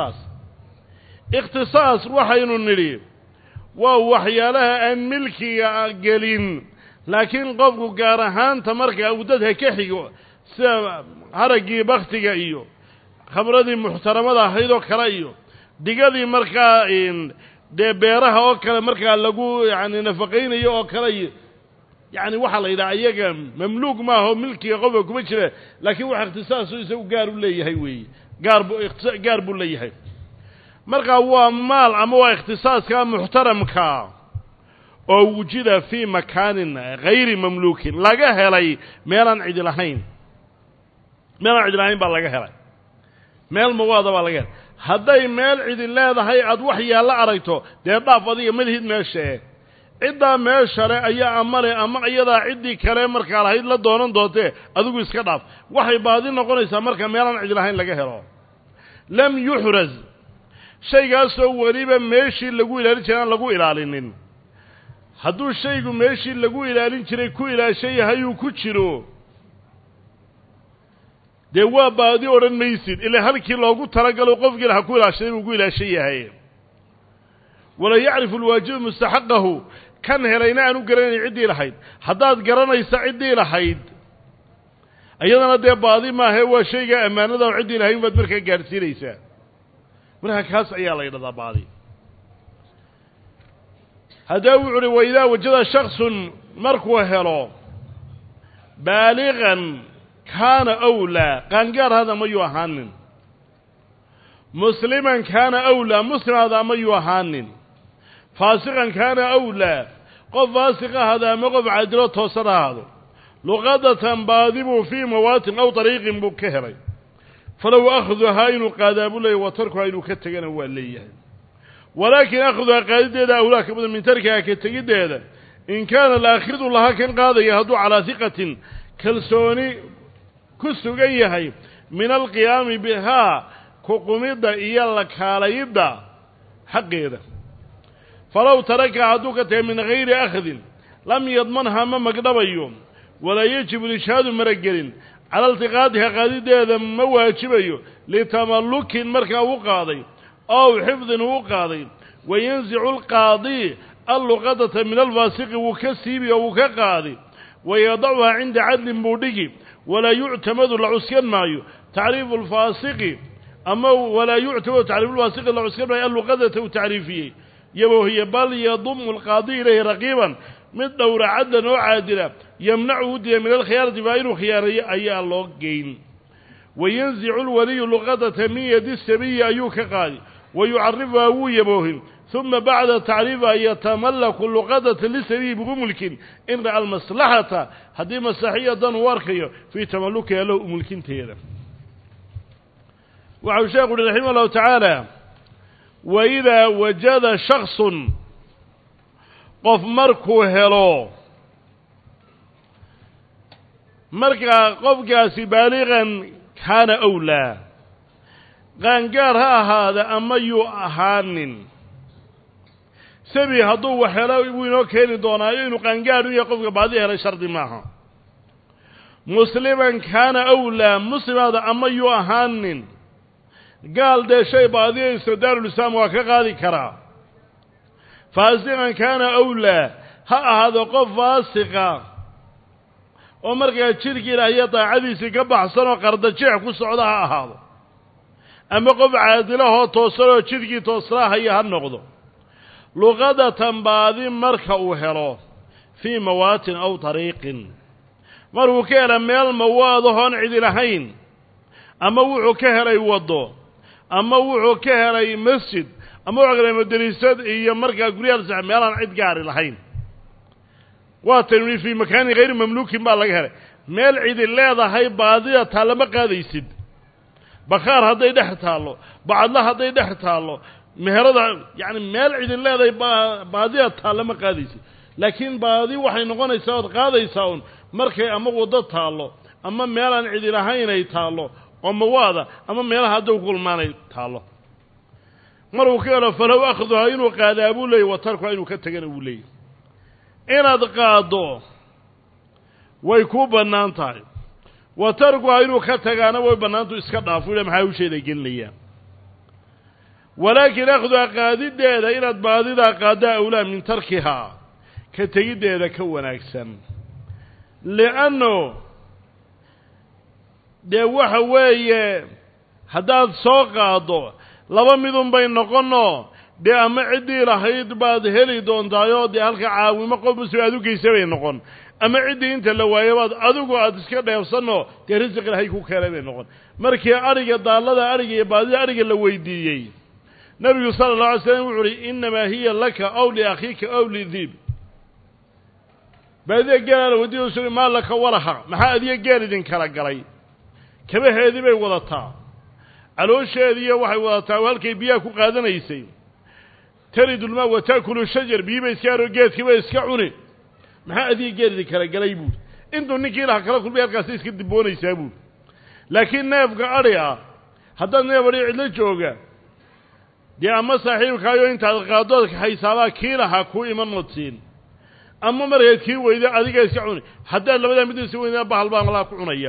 اختصاص وحين نريد ووحيالها أن ملكي قلين لكن قفق قارهان تمرك أودتها كحيو هرقي بختك إيو خبردي محترمة هيدو كرايو ديقادي مركا دي بيرها وكلا مركا لقو يعني نفقين إيو وكرايو يعني وحال إذا أيقا مملوك ما هو ملكي قفق بشرة لكن وحا اختصاصه يسو قاربو لي هاي قاربو لي هاي marka waa maal ama waa ikhtisaaska muhtaramka oo wujida fi makaanin ghayri mamluukin laga helay meelan cid lahayn baa laga helay meel mawada baa laga helay hadday meel cidi leedahay aad wax yaalla aragto dee dhaaf adiga malihid meeshee ciddaa meeshale ayaa amale ama iyadaa ciddii kale markaa lahayd la doonan doontee adigu iska dhaaf waxay baadi noqonaysaa marka meelaan cidi lahayn laga helo lam yuxraz shaygaasoo weliba meeshii lagu ilaalin jiray aan lagu ilaalinin hadduu shaygu meeshii lagu ilaalin jiray ku ilaashan yahay uu ku jiro dee waa baadi odhan maysid ilaa halkii loogu talagalo qofkii laha ku ilaashaday buu ku ilaashan yahay wala yacrifu alwaajibu mustaxaqahu kan helayna aanu garanayn ciddii lahayd haddaad garanaysa ciddii lahayd iyadana dee baadi maahe waa shayga ammaanada oo ciddii lahayn baad markaa gaadhsiinaysaa markaa kaas ayaa la yidhahdaa baadi haddaa wuxu uhi waidaa wajada shaksun markuu helo baaligan kaana awlaa qaangaar hada mayuu ahaanin musliman kaana awlaa muslim hada mayuu ahaanin faasiqan kaana awlaa qof faasiq ahada ama qof cadilo toosan ahaado luqadatan baadi buu fii mawaatin aw dariiqin buu ka helay falow akhduhaa inuu qaadaa buu leeyahy wa tarkuhaa inuu ka tegana waa leeyahay walaakin akhduhaa qaadideeda awlaa ka badan min tarkihaa ka tegiddeeda in kaana laakhidu lahaa kan qaadaya hadduu calaa hiqatin kalsooni ku sugan yahay min alqiyaami bihaa kuqumidda iyo la kaalayidda xaqeeda falow taraka hadduu ka tagay min hayri akhdin lam yadmanhaa ma magdhabayo walaa yajibu lishaadu maragelin cala iltiqaadiha qaadideeda ma waajibayo litamallukin markaa uu qaaday ow xifdin uu qaaday wayanzicu alqaadi alluqadata min alfaasiqi wuu ka siibi oo wuu ka qaadi wayadacuhaa cinda cadlin buu dhigi walaa yuctamadu la cuskan maayo tacriifu alfaasiqi ama walaa yuctamadu tacriifu alfaasiqi la cuskan maayo alluqadata uu tacriifiyey yaboohiye bal yadumu alqaadi ilayhi raqiiban mid dhowra cadlan oo caadila yamnacu u diya min alkhiyaanati baa inuu khiyaaneeyo ayaa loo geyn wayanzicu lwaliyu luqadata min yadi sabiyi ayuu ka qaadi wayucarifuhaa wuu yaboohin uma bacda tacriifiha yatamallaku luqadata lisabiyi bigumulkin in ra'a almaslaxata haddii maslaxiyadan uu arkayo fii tamallukiha lahu umulkinteeda waxau sheekhu uhi raximah allahu tacaala waidaa wajada shaksun qof markuu helo markaa qofkaasi baaligan kaana awlaa qaangaar ha ahaada ama yuu ahaanin sabi hadduu wax helo wuu inoo keeni doonaayo inuu qaangaar u yahay qofka baadi helay shardi maaha musliman kaana awlaa muslimaada ama yuu ahaanin gaal dee shay baadiyaysto daarulislaam waa ka qaadi karaa faasiqan kaana awlaa ha ahaado qof faasiqa oo markaa jidhka ilaahiyo daacadiisii ka baxsan oo qardajeex ku socda ha ahaado ama qof caadilahoo toosan oo jidhkii toosnaahaya ha noqdo luqadatan baadi marka uu helo fii mawaatin aw dariiqin markuu ka hela meel mawaadahoon cidi lahayn ama wuxuu ka helay waddo ama wuxuu ka helay masjid ama wuxuu ka helay madariisad iyo markaa guryaal sax meelaan cid gaari lahayn waa tanwiin fii makaanin hayri mamluukin baa laga helay meel cidi leedahay baadida taa lama qaadaysid bakhaar hadday dhex taallo bacadla hadday dhex taallo meherada yacni meel cidi leedahay baadida taa lama qaadaysid laakiin baadi waxay noqonaysaa ood qaadaysaa un markay ama waddo taallo ama meelaan cidi lahaynay taallo oo mawaada ama meelaha hadday kulmaanay taallo maruu ka helo falow akhduhaa inuu qaadaa buu leeyay wa tarkuhaa inuu ka tegana buu leeyay inaad qaaddo way kuu bannaan tahay wa tarkuhaa inuu ka tagaana way bannaantu iska dhaafo ila maxaa usheeda gelinayaa walaakin akhduhaa qaadideeda inaad baadidaa qaaddaa awlaa min tarkihaa ka tegiddeeda ka wanaagsan li'anno dee waxa weeye haddaad soo qaaddo laba midun bay noqonoo dee ama ciddii lahayd baad heli doontaayoo dee halka caawimo qof muslim aad u geysa bay noqon ama ciddii inta la waayo baad adigu aad iska dheefsanoo dee risiq ilahay ku keenay bay noqon markii adhiga daallada adhiga iyo baadida adhiga la weydiiyey nebigu sala allahu alay slam wuxu uhi innamaa hiya laka aw liakhiika aw lidiib baadida geelaa la weydiiyo su maa laka walaha maxaa adiga geel idin kala galay kabaheedii bay wadataa caloosheediiyo waxay wadataa halkay biyaha ku qaadanaysay taridu lmaa wa taakulu shajar biyiba iska aro geedkiiba iska cuni maxaa adiga geedii kala galay buuri intuu ninkii laha kala kulmay halkaasi iska dibboonaysaa buuri laakiin neefka adhi ah haddaad neef adhi cidlo jooga dee ama saaxiibkaayo intaad qaadood haysaabaa kii lahaa kuu iman modsiin ama markayd kii weyda adiga iska cuni haddaad labadaa mid isi weydana bahal baan malaa ku cunaya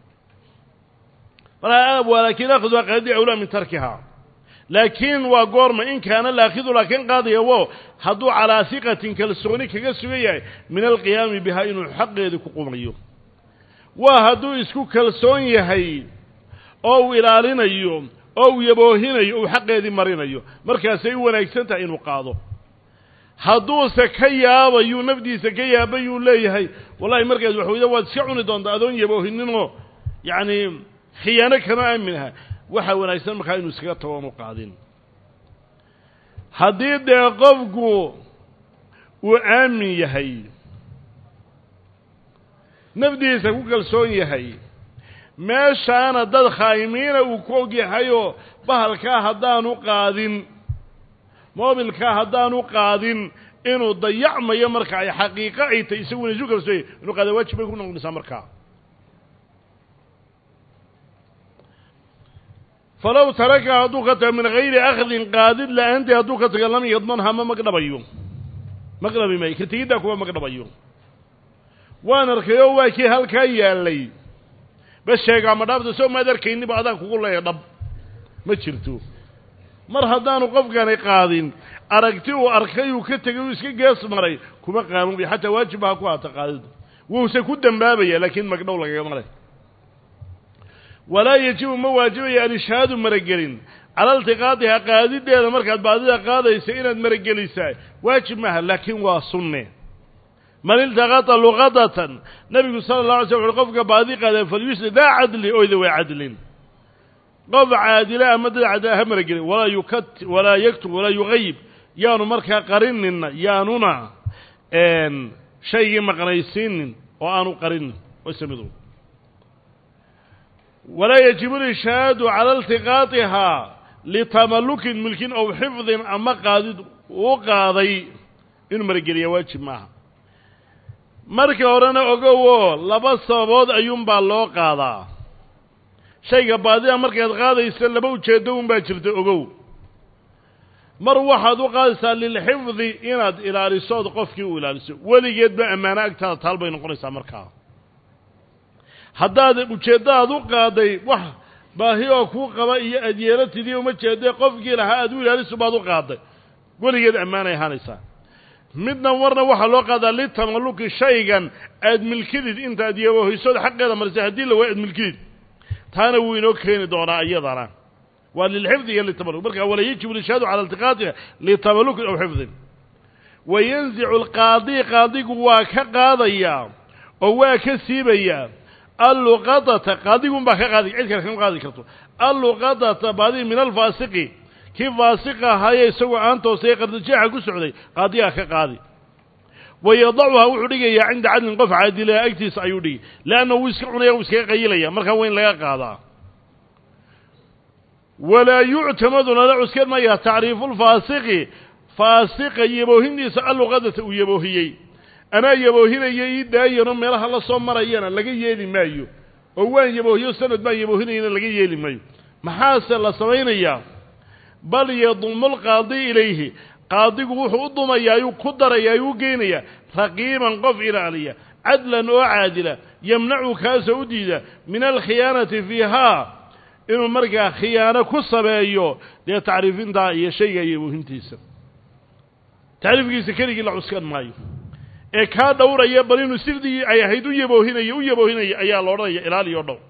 walaakiin akhdu qaadi awlaa min tarkihaa laakiin waa goorma in kaana laakhidu laakiin qaadaya wo hadduu calaa siqatin kalsooni kaga sugan yahay min alqiyaami bihaa inuu xaqeedii ku qumayo waa hadduu isku kalsoon yahay oo uu ilaalinayo oo uu yaboohinayo uu xaqeedii marinayo markaasay u wanaagsan tahay inuu qaado hadduuse ka yaabayuu nafdiisa ka yaabayuu leeyahay wallahi markaas wax weyda waad iska cuni doontaa adoon yaboohininoo yacni khiyaano kama aamin aha waxaa wanaagsan markaa inuu iskaga tago oonu qaadin haddii dee qofku uu aamin yahay nafdiisa ku kalsoon yahay meeshaana dad khaa'imiina uu ku og yahayoo bahalkaa haddaanu qaadin moobilkaa haddaanu qaadin inuu dayacmayo marka ay xaqiiqo ay tahy isaguna isu kalsoon yahay inuu qaada waajib bay ku noqonaysaa markaa falow taraka hadduu ka tago min hayri akhdin qaadid la-aantii hadduu ka tago lam yadmanha ma magdhabayo magdhabi maayo ka tegiddaa kuwa magdhabayo waan arkay oo waa kii halkaa yaallay bas sheegaa ma dhaabta soo maad arkayniba adaan kugu leeya dhab ma jirto mar haddaanu qofkani qaadin aragti uu arkay uu ka tegay uu iska gees maray kuma qaamubi xataa waajib baa ku haata qaadida wuuse ku dambaabaya laakiin magdhow lagagama leh walaa yajibu ma waajibaya alishhaadu maragelin cala iltiqaadiha qaadideeda markaad baadida qaadaysa inaad maragelisaa waajib maaha laakiin waa sunne man iltaqata luqadatan nabigu sala allah alay slam wuxu qofka baadi qaada falyusli daa cadli oyda waa cadlin qof caadila ama dad cadila ha maragelin walaa yaktub walaa yugayib yaanu markaa qarinina yaanuna shaygii maqnaysiinin oo aanu qarinin oo samidu walaa yajibu lishaadu cala iltiqaatihaa litamallukin milkin ow xifdin ama qaadid uu qaaday inuu marageliya waajib maaha marka horena ogowoo laba sababood ayuunbaa loo qaadaa shayga baadida markaad qaadaysa laba ujeeddo unbaa jirta ogow mar waxaad u qaadaysaa lilxifdi inaad ilaalisood qofkii u ilaaliso weligeedba ammaano agtaada taal bay noqonaysaa markaa haddaad ujeeddadaad u qaaday wax baahi oo kuu qaba iyo adyeelatidii uma jeedee qofkii lahaa aad u ilaaliso baad u qaaday weligeed ammaanay ahaanaysaa midna warna waxaa loo qaadaa litamalluki shaygan aad milkidid intaad yaboohisood xaqeeda marisay haddii la waayo aad milkidid taana wuu inoo keeni doonaa iyadana waa lilxifdi iyo litamalluk markaa walaa yajibu lishaadu cala iltiqaatiha litamallukin aw xifdin wayanzicu alqaadi qaadigu waa ka qaadayaa oo waa ka siibayaa alluqadata qaadigunbaa ka qaadi cid kale kama qaadi karto alluqadata baadi min alfaasiqi kii faasiqa ahaaye isagoo aan toosay qardajeexa ku socday qaadigaa ka qaadi wayadacuhaa wuxuu dhigayaa cinda cadlin qof caadilaha agtiisa ayuu dhigi leanna wuu iska cunaya wuu iskaga qayilaya markaa waa in laga qaadaa walaa yuctamadu lala cuskan maya tacriifu lfaasiqi faasiqa yaboohindiisa alluqadata uu yaboohiyey anaa yaboohinaya ii daayano meelaha la soo marayana laga yeeli maayo oo waan yaboohiyo sanad baan yaboohinayana laga yeeli maayo maxaase la samaynayaa bal yadumu alqaadi ilayhi qaadigu wuxuu u dumayaa ayuu ku darayaa ayuu u geynayaa raqiiban qof ilaaliya cadlan oo caadila yamnacu kaasoo u diida min alkhiyaanati fiihaa inuu markaa khiyaano ku sameeyo dee tacriifintaa iyo shayga yaboohintiisa tacriifkiisa keligii la cuskan maayo ee kaa dhowraya bal inuu sidii ay ahayd u yaboohinaya ayaa la odhanaya ilaaliyo dhow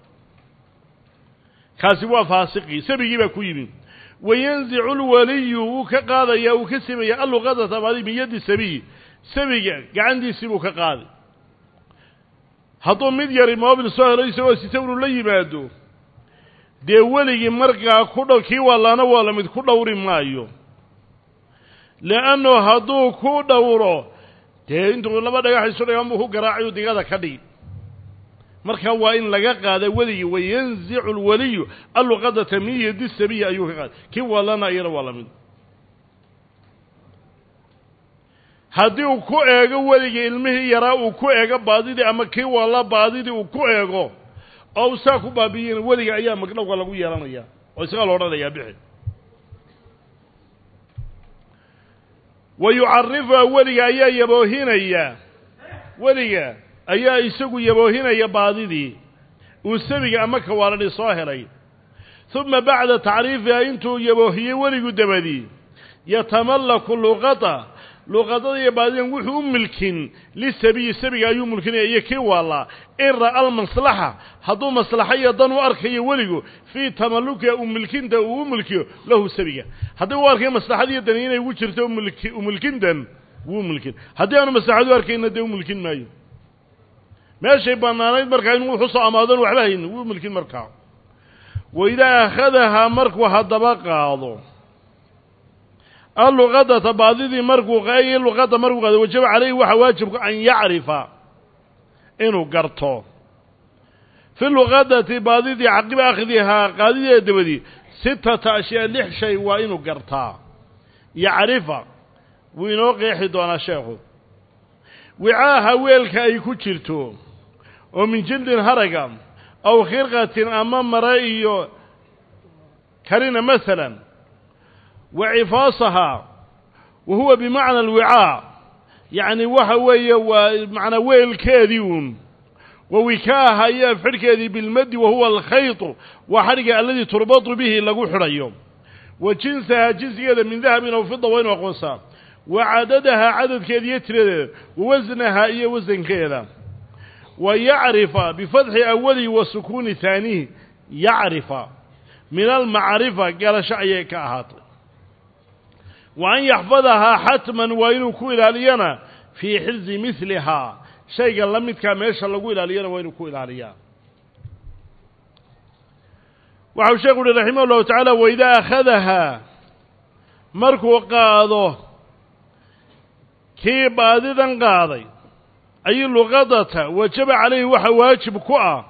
kaasi waa faasiqii sabigii baa ku yimi wayanzicu lwaliyu wuu ka qaadayaa wuu ka simaya alluqadata baadi min yaddi sabiyi sabiga gacantiisii buu ka qaaday hadduu mid yari moobil soo helo isagoo sita inuu la yimaado dee weligii markaa kii wallaana waa la mid ku dhowri maayo le'annu hadduu ku dhowro dee intuu laba dhagax isu dhagaan buu ku garaacayuu digada ka dhigi marka waa in laga qaado weliga wayanzicu alwaliyu alluqadata min yadi sabiyi ayuu ka qaada kii walana iyana waa lamid haddii uu ku eego weliga ilmihii yaraa uu ku eego baadidii ama kii wala baadidii uu ku eego oo saa ku baabiyin weliga ayaa magdhowga lagu yeelanaya oo isaga loo odhanayaa bixi wayucarifu weliga ayaa yaboohinaya weliga ayaa isagu yaboohinaya baadidii uu sabiga ama kawaalani soo helay uma bacda tacriifiha intuu yaboohiyey weligu dabadii yatamallaku luqadada iyo baadidan wuxuu u milkin lisabiyi sabiga ayuu mulkinaya iyo kii waalaa in ra'a almaslaxa hadduu maslaxa iyo dan u arkayo weligu fii tamallukiha u milkinta uu u milkiyo lahu sabiga haddii u arkayo maslaxadiiyo dani inay ugu jirto u milkintan wuu milkin haddii aanu maslaxad u arkayna dee u milkin maayo meeshay bannaanayd markaa inuu wuxuu soo amaadan waxba haynin wuu milkin markaa waidaa akhadahaa markuu haddaba qaado اللغة بعضذي مرقو غاية اللغة مرقو غاية وجب عليه وحواجب أن يعرف إنه قرطه في اللغة بعضذي عقب أخذها قاضية دبدي 6 أشياء لحشي وإنه قرطها يعرف وإنه قيحد وانا شيخه وعاها ويلك أي كتشرته ومن جلد هرقا أو خرقة أمام رأي كرين مثلا وعفاصها وهو بمعنى الوعاء يعني وحوية ومعنى ويل كاذيون ووكاها هي فركاذي بالمد وهو الخيط وحرق الذي تربط به لقو حريوم وجنسها جنس هذا من ذهب أو فضة وين وقوصا وعددها عدد كاذية ووزنها هي وزن كذا ويعرف بفتح أوله وسكون ثانيه يعرف من المعرفة قال شعيه كأهات وأن يحفظها حتما وإنه كويل علينا في حز مثلها شيء قال لم يتكام يشهر لقويل علينا وإنه كويل علينا وعو الشيخ رحمه الله تعالى وإذا أخذها مركو قاضه كي باددا قاضي أي اللغضة وجب عليه وحواجب كؤا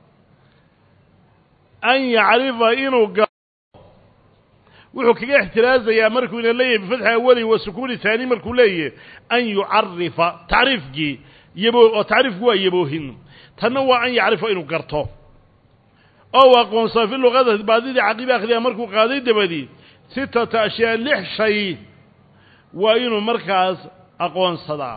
أن يعرف إنه قاضي wuxuu kaga ixtiraazayaa markuu ina leeyahay bifatxa awali wa sukuuni taani markuu leeyahay an yucarifa tacriifkii oo tacriifku waa yaboohin tanna waa an yacrifa inuu garto oo aqoonsaa fi luqada baadidii caqibi akhriya markuu qaaday dabadii 6 ashyaa 6 shay waa inuu markaas aqoonsadaa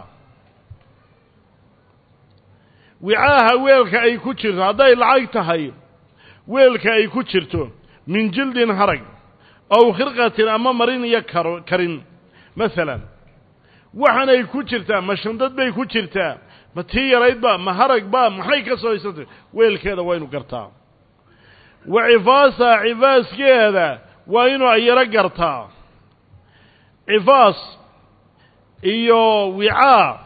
wicaaha weelka ay ku jirto hadday lacag tahay weelka ay ku jirto min jildin harag أو خرقة أما مرين يكرن مثلا وحنا يكوشرتا ما شندد بي كوشرتا ما تهي رايد با ما هرق با ما حيكا سويستر ويل كذا وينو قرطا وعفاسا عفاس كذا وينو عيرا قرطا عفاس إيو وعاء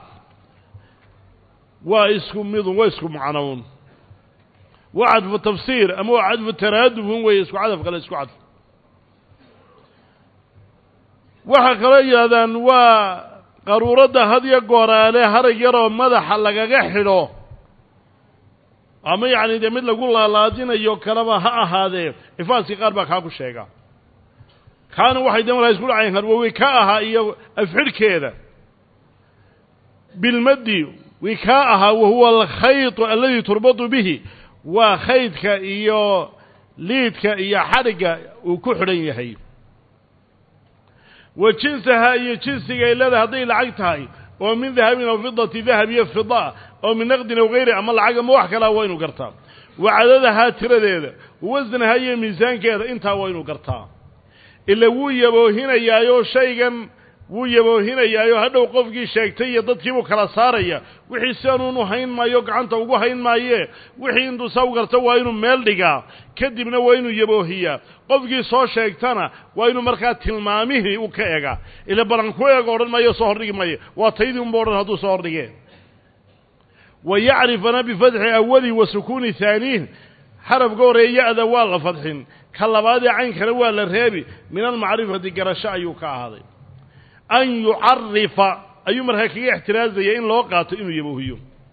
واسكم ميضون واسكم معنون وعد في التفسير أما وعد في الترادف ويسكو عدف قال يسكو عدف waxa kale yaadan waa qaruurada hadiya gooraale harag yaro madaxa lagaga xidho ama yaani de mid lagu laalaadinayo kalaba ha ahaadee ifaaski qaar baa ka ku sheega kaana waxay damar isku dhacayeen harway ka aha iyo afxirkeeda bilmadi wika aha وهو الخيط الذي تربط به وخيطka iyo liidka iyo xariga uu ku xidhan yahay وجنسها هي جنسها إلا هذه العقتها ومن ذهب أو فضة ذهب يفضاء أو من نقد أو غيره أما العقم واحد لا وين قرطا وعددها تردد ووزنها هي ميزان كذا انت وين قرطا إلا ويبو هنا يايو شيئا ويبو هنا يايو هذا وقفكي شيكتي ضدكي وكلا صاريا وحي سانونو هين ما يقعنتا وقو هين ما يه وحي اندو سوقرتا وينو ميلدقا كدبنا وينو يبو هي qofkii soo sheegtana waa inuu markaa tilmaamihii u ka eega ila baranku eego oran maayo soo hordhigi maayo waa taydii un booran hadduu soo hordhigee wayacrifana bifatxi awali wa sukuuni haaniih xarafka horeeya ada waa la fadxin ka labaadii caynkana waa la reebi min almacrifati garasho ayuu ka ahaaday an yucarifa ayuu markaa kaga ixtiraazaya in loo qaato inuu yaboohiyo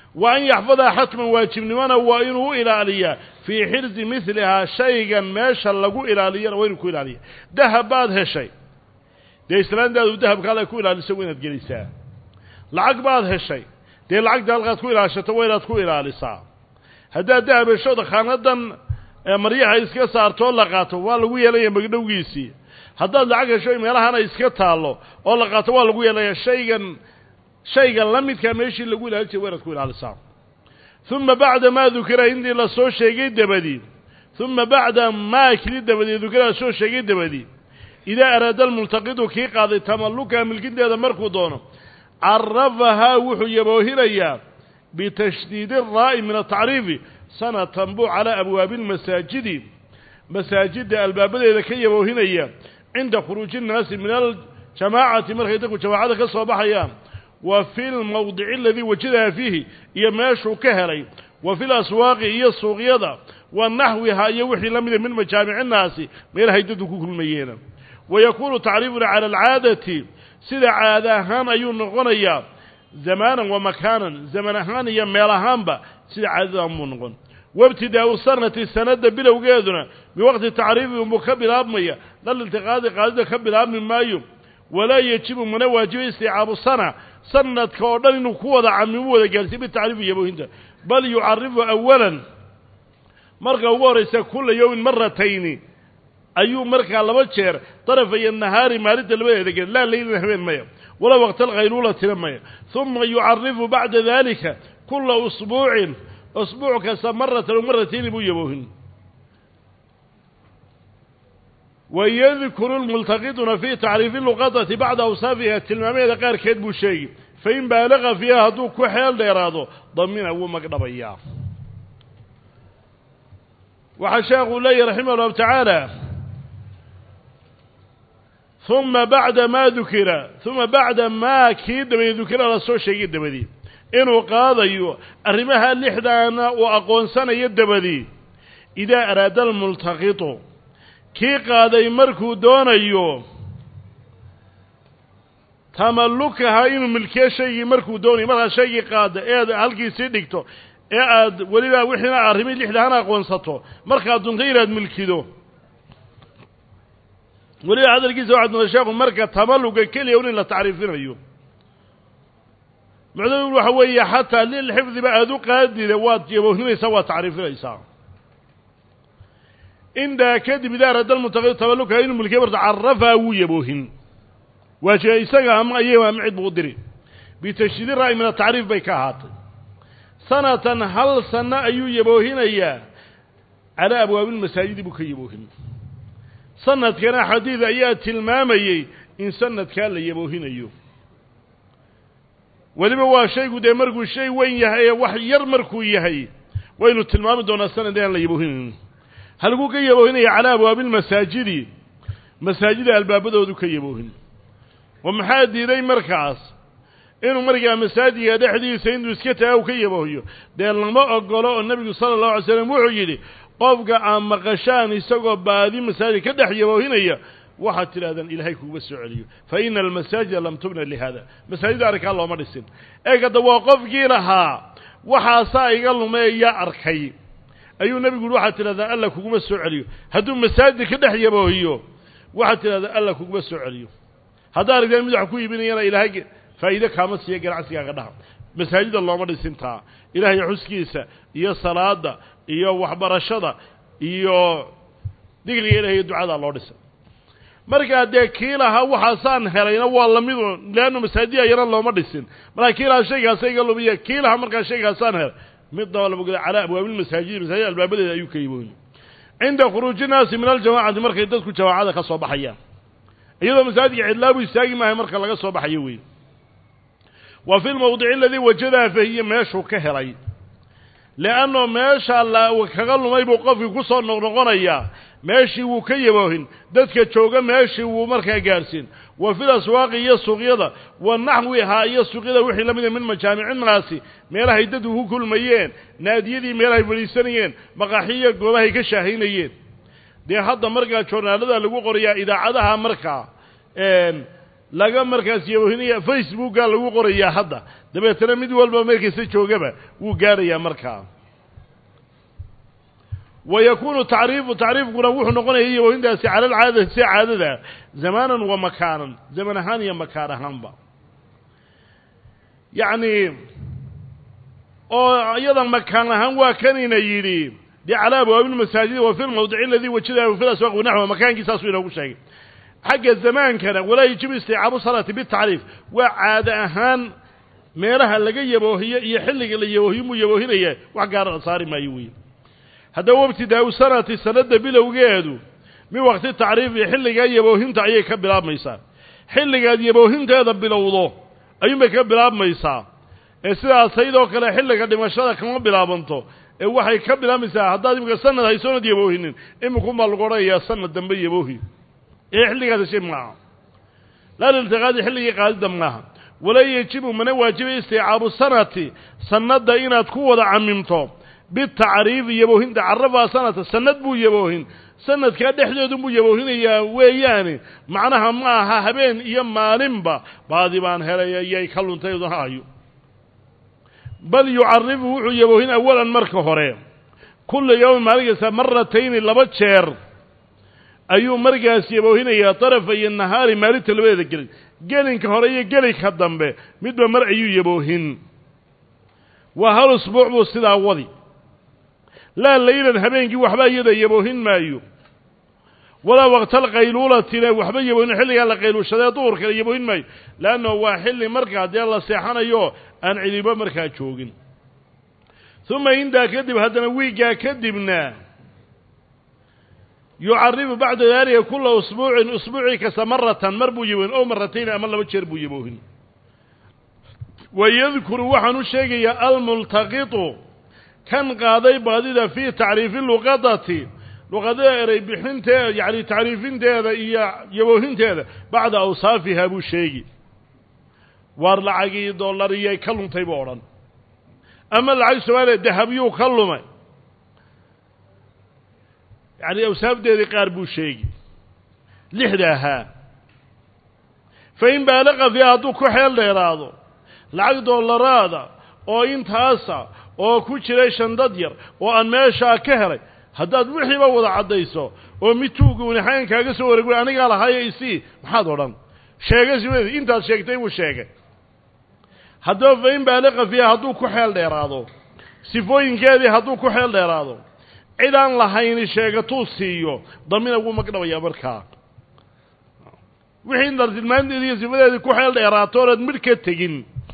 وأن يحفظها حتما واجبنمنا وإنه إلى آلية في حرز مثلها شيئا ماشا لقو إلى آلية وإنه إلى آلية ذهب بعدها شيء دي إسلام ده ذهب قال يكون إلى آلية سوينة جلسة لعق بعدها شيء دي العق ده لغا تكون إلى آلية شتوينة تكون إلى آلية هذا ذهب الشوط خاندا مريحة إسكا سارتو لقاته والله يلي مقدوغيسي هذا لعق شيء ميلهانا إسكا تالو ولقاته والله يلي شيئا لم يتكاملش اللي يقول هالشيء وين تقول على الصعب ثم بعد ما ذكر عندي لصو شيء دبدي ثم بعد ما كلي دبدي ذكر لصو شيء دبدي إذا أراد الملتقط كي قاضي تملكها من الجد هذا مركو دونه عرفها وحي بوهريا بتشديد الراء من التعريف سنة تنبو على أبواب المساجد مساجد الباب إذا كي بوهريا عند خروج الناس من الجماعة مرخيتك وجماعة كالصباح أيام وفي الموضع الذي وجدها فيه يماشو كهري وفي الأسواق هي السوقية والنحوها يوحي لمن من مجامع الناس ميل هيددو كل ميينا ويكون تعريفنا على العادة سيدة عادة هان أيون نغنيا زمانا ومكانا زمانا هان يميلهان با سيدة عادة أمون وابتداء السنة السند بلو قادنا بوقت التعريف ومكبل أبمية للالتقاط قادة كبل أبن مايو ولا يجب من واجب استيعاب السنة سنة كوردان إنه قوة عميمو جالسي بالتعريف يبوهنده بل يعرف أولا مرقى وارسة كل يوم مرتين أيو مرقى لبتشير طرفي النهار مارد البيت لا ليل نهبين مياه ولا وقت الغيلولة مياه ثم يعرف بعد ذلك كل أسبوع كسمرة ومرتين يبوهن ويذكر الملتقطون في تعريف اللغة بعد أوصافها التلمامية قال كذب الشيء فإن بالغ فيها هدوك وحيال ديراده ضمنه ومقربيا وحشاق الله رحمه الله تعالى ثم بعد ما كيد ذكر رسول شيء الدبدي إنه قاضي أرمها اللحدانا وأقون سنة يدبدي إذا أراد الملتقط كي قاضي مركو دونيو تملكها إنه ملكي شيء مركو دوني مرها شيء قاضي هلقي سيدكتو ولبا وحنا أرمي اللحدانا أقون سطو مركا دون غير ملكيدو ولبا هذا القيس واحد من الشيخ مركا تملك كل يوم لا تعرفين أيوه معلوم وحوية حتى للحفظ بعدو قادي ذوات يبوهن يسوى تعريف الإساء إن دا كذب دار هذا المتغير تملكها إنه ملكي برد عرفها ويبوهن وجاء إساقها أما أيها معد بغدري بتشديد الرأي من التعريف بيكاهات سنة هل سنة أيو يبوهن إياه على أبواب المساجد بكي يبوهن سنة كان حديث أيها تلمامي إن سنة كان ليبوهن أيوه ولما هو شيء ده مركو شيء وين يهي وحي يرمركو يهي وينو التلمام دون السنة دين ليبوهن هل قو كي يبوهن على أبواب المساجد مساجد الباب دو كي يبوهن ومحاد دي مركز إنه مركز مساجد يدي حديث سيندو سكتها وكي يبوهن دين لما أقلوا النبي صلى الله عليه وسلم وحيدي قفق عن مقشان يساقوا بهذه مساجد كدح يبوهن إياه واحد تلاذن إلهيك بس عليه فإن المساجد لم تبنى لهذا مساجد أرك الله مرسين إيه واقف جيرها وحاسا قالوا ما يأركي أيو النبي يقول واحد تلاذن الله كوك بس عليه هدو مساجد كده يبوهيو واحد تلاذن الله كوك بس عليه هذا رجال مدح كوي بنينا إلهيك فإذا كامس يقرأ عسيا قدها مساجد الله مرسين تا إلهي حسكيسة إيا صلاة إيا وحبر الشضة إيا دقلي إلهي الدعاء الله رسل marka de kiilaha waxa saan helayna waa la mid leeno masaajid ayana looma dhisin marka kiilaha shaygaas ay galubiya kiilaha marka shaygaas aan hel mid dawla bugada ala abwaabil masaajid albaabadeeda ayuu ka yiboon inda khuruuj naas min aljamaacati markay dadku jamaacada ka soo baxayaan iyadoo masaajidka cidlaabu istaagi maahay marka laga soo baxayo weey wa fi almawdi'i alladhi wajada fihi meeshu ka helay لأنه ماشى الله وكغلو ما يبقى في قصة نغنيا ماشي وكيبوهن دتك جوجا ماشي ومركا جالسين وفي الأسواق يسوقيدا والنحوها يسوقيدا وحي لمن مجامع الناس ميلا هيدده كل ميين ناديدي ميلا فلسطينيين مقاحية جوبها كشاهينيين دي حدا مركا جورنالدا لغو قريا إذا عدها مركا laga markaas yaboohinaya facebooka lagu qorayaa hadda dabeetana mid walba markiisa joogaba wuu gaarayaa markaa ويكون تعريفنا وحو نقول هي وإنت على العادة سعادة زمانا ومكانا زمنها هي مكانها با يعني أيضا مكانها وكان يجري دي على أبواب المساجد وفي الموضع الذي وجده وفي الأسواق ونحو مكان كيساس ولا شيء حق الزمان كان ولا يجب استيعاب صلاة بالتعريف وعاد أهان ميرها لقى يبوهي يحل اللي يبوهي وعقار صار ما يوي هذا هو ابتداء سنة بلوجهده من وقت التعريف يحل جاي يبوهن تعيه كبلاب ميسا حل جاي يبوهن هذا بلوضه أيوم كبلاب ميسا السيد سيده كلا حل جاي مشارة كمان بلابنته واحد كبلاب ميسا هذا يمكن سنة هاي سنة يبوهن إما كم القرية سنة دم يبوهي يحل هذا شيء معه لا الالتقاط يحل يقال دمها ولا يجب من واجب استيعاب سنة دينا تكون عممته بالتعريف يبوهن تعرفها سنة بو يبوهن سنة كدحدود بو يبوهن يا وياني معناها معها هبين يما لمبا بعد بان هلايا يكلون تيضهايو بل يعرفه يبوهن أولا مركه هوري كل يوم مرقس مرتين لبتشير أيو مرقس يبوهن يا طرفي النهار مالت الويد قلنك هوري قلنك الضنبه مدو مرعيو يبوهن وهل أسبوع بوستدا وضي لا ليلا هبينك وحبا يدا يبوهن مايو ولا وقت القيلولة وحبا يبوهن حلي على قيلو شدا دور كلا يبوهن مايو لأنه هو حلي مركا دي الله سيحانا يو أن عليبا مركا تشوغن ثم إندا كدب هذا ويقا كدبنا يعرف بعد ذلك كل أسبوع كسمرة مربو يبوهن أو مرتين أمال بتشربو يبوهن ويذكر وحن الشيء الملتقط كان قاضي بادئ في تعريف اللغة بحنتها يعني تعريفين هذا يبوهن هذا بعد أوصافها أبو الشيء وارلعقي دولارية يكلم طيبورا أما العيش سؤال الذهبي وكلمه يعني أوصاف ده قاربو الشيء لحدها فإن بالغ فيها دوك حيل ليراضو lacag doolaraada oo intaasa oo ku jiray shandad yar oo aan meesha ka helay haddaad wixiiba wada cadayso oo mituugu wanaxaan kaaga soo wareegay aniga lahaayay isi maxaad oran sheegay intaad sheegtay uu sheegay haddoo fayn baaliqa fiiha hadduu ku xeel dheeraado sifooyinkeedii hadduu ku xeel dheeraado cidaan lahayn sheegatuu siiyo damina ugu magdhabaya markaa wixii intaad tilmaanteedii sifadeedii ku xeel dheeraato ood mid ka tegin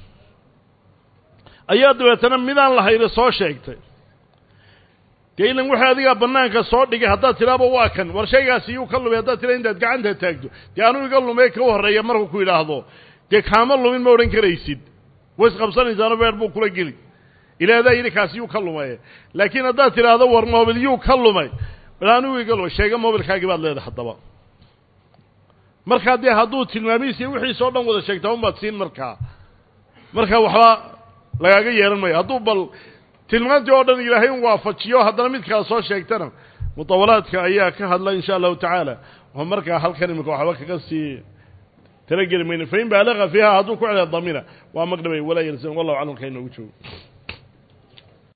ayaa dabeetana midaan lahayna soo sheegtay deelan waxa adiga banaanka soo dhigay haddaad tiraabo waa kan war shaygaasi uu ka lumay haddaad tira intaad gacanta taagto dee anu iga lumay ka horeeya markuu ku yiraahdo dee kaama lumin ma oran karaysid way isqabsanaysaa beer buu kula geli ilaahay yiri kaasi uu ka lumay laakiin haddaad tiraahdo war moobiliyuu ka lumay anu iga lumay sheega moobilkaaga baad leedahay hadaba marka dee hadduu tilmaamiisii wixii soo dhan wada sheegtaa uma siin marka waxba lagaaga yeeran maayo hadduu bal tilmaantii oo dhan ilaahay uu waafajiyo haddana mid kale soo sheegtana mutawalaadka ayaa ka hadla insha Allah ta'ala oo marka halkan imika waxba kaga sii تلقى من فين بالغ فيها هذو كله ضمينه وما قدمي ولا يلزم والله عنه كأنه وجهه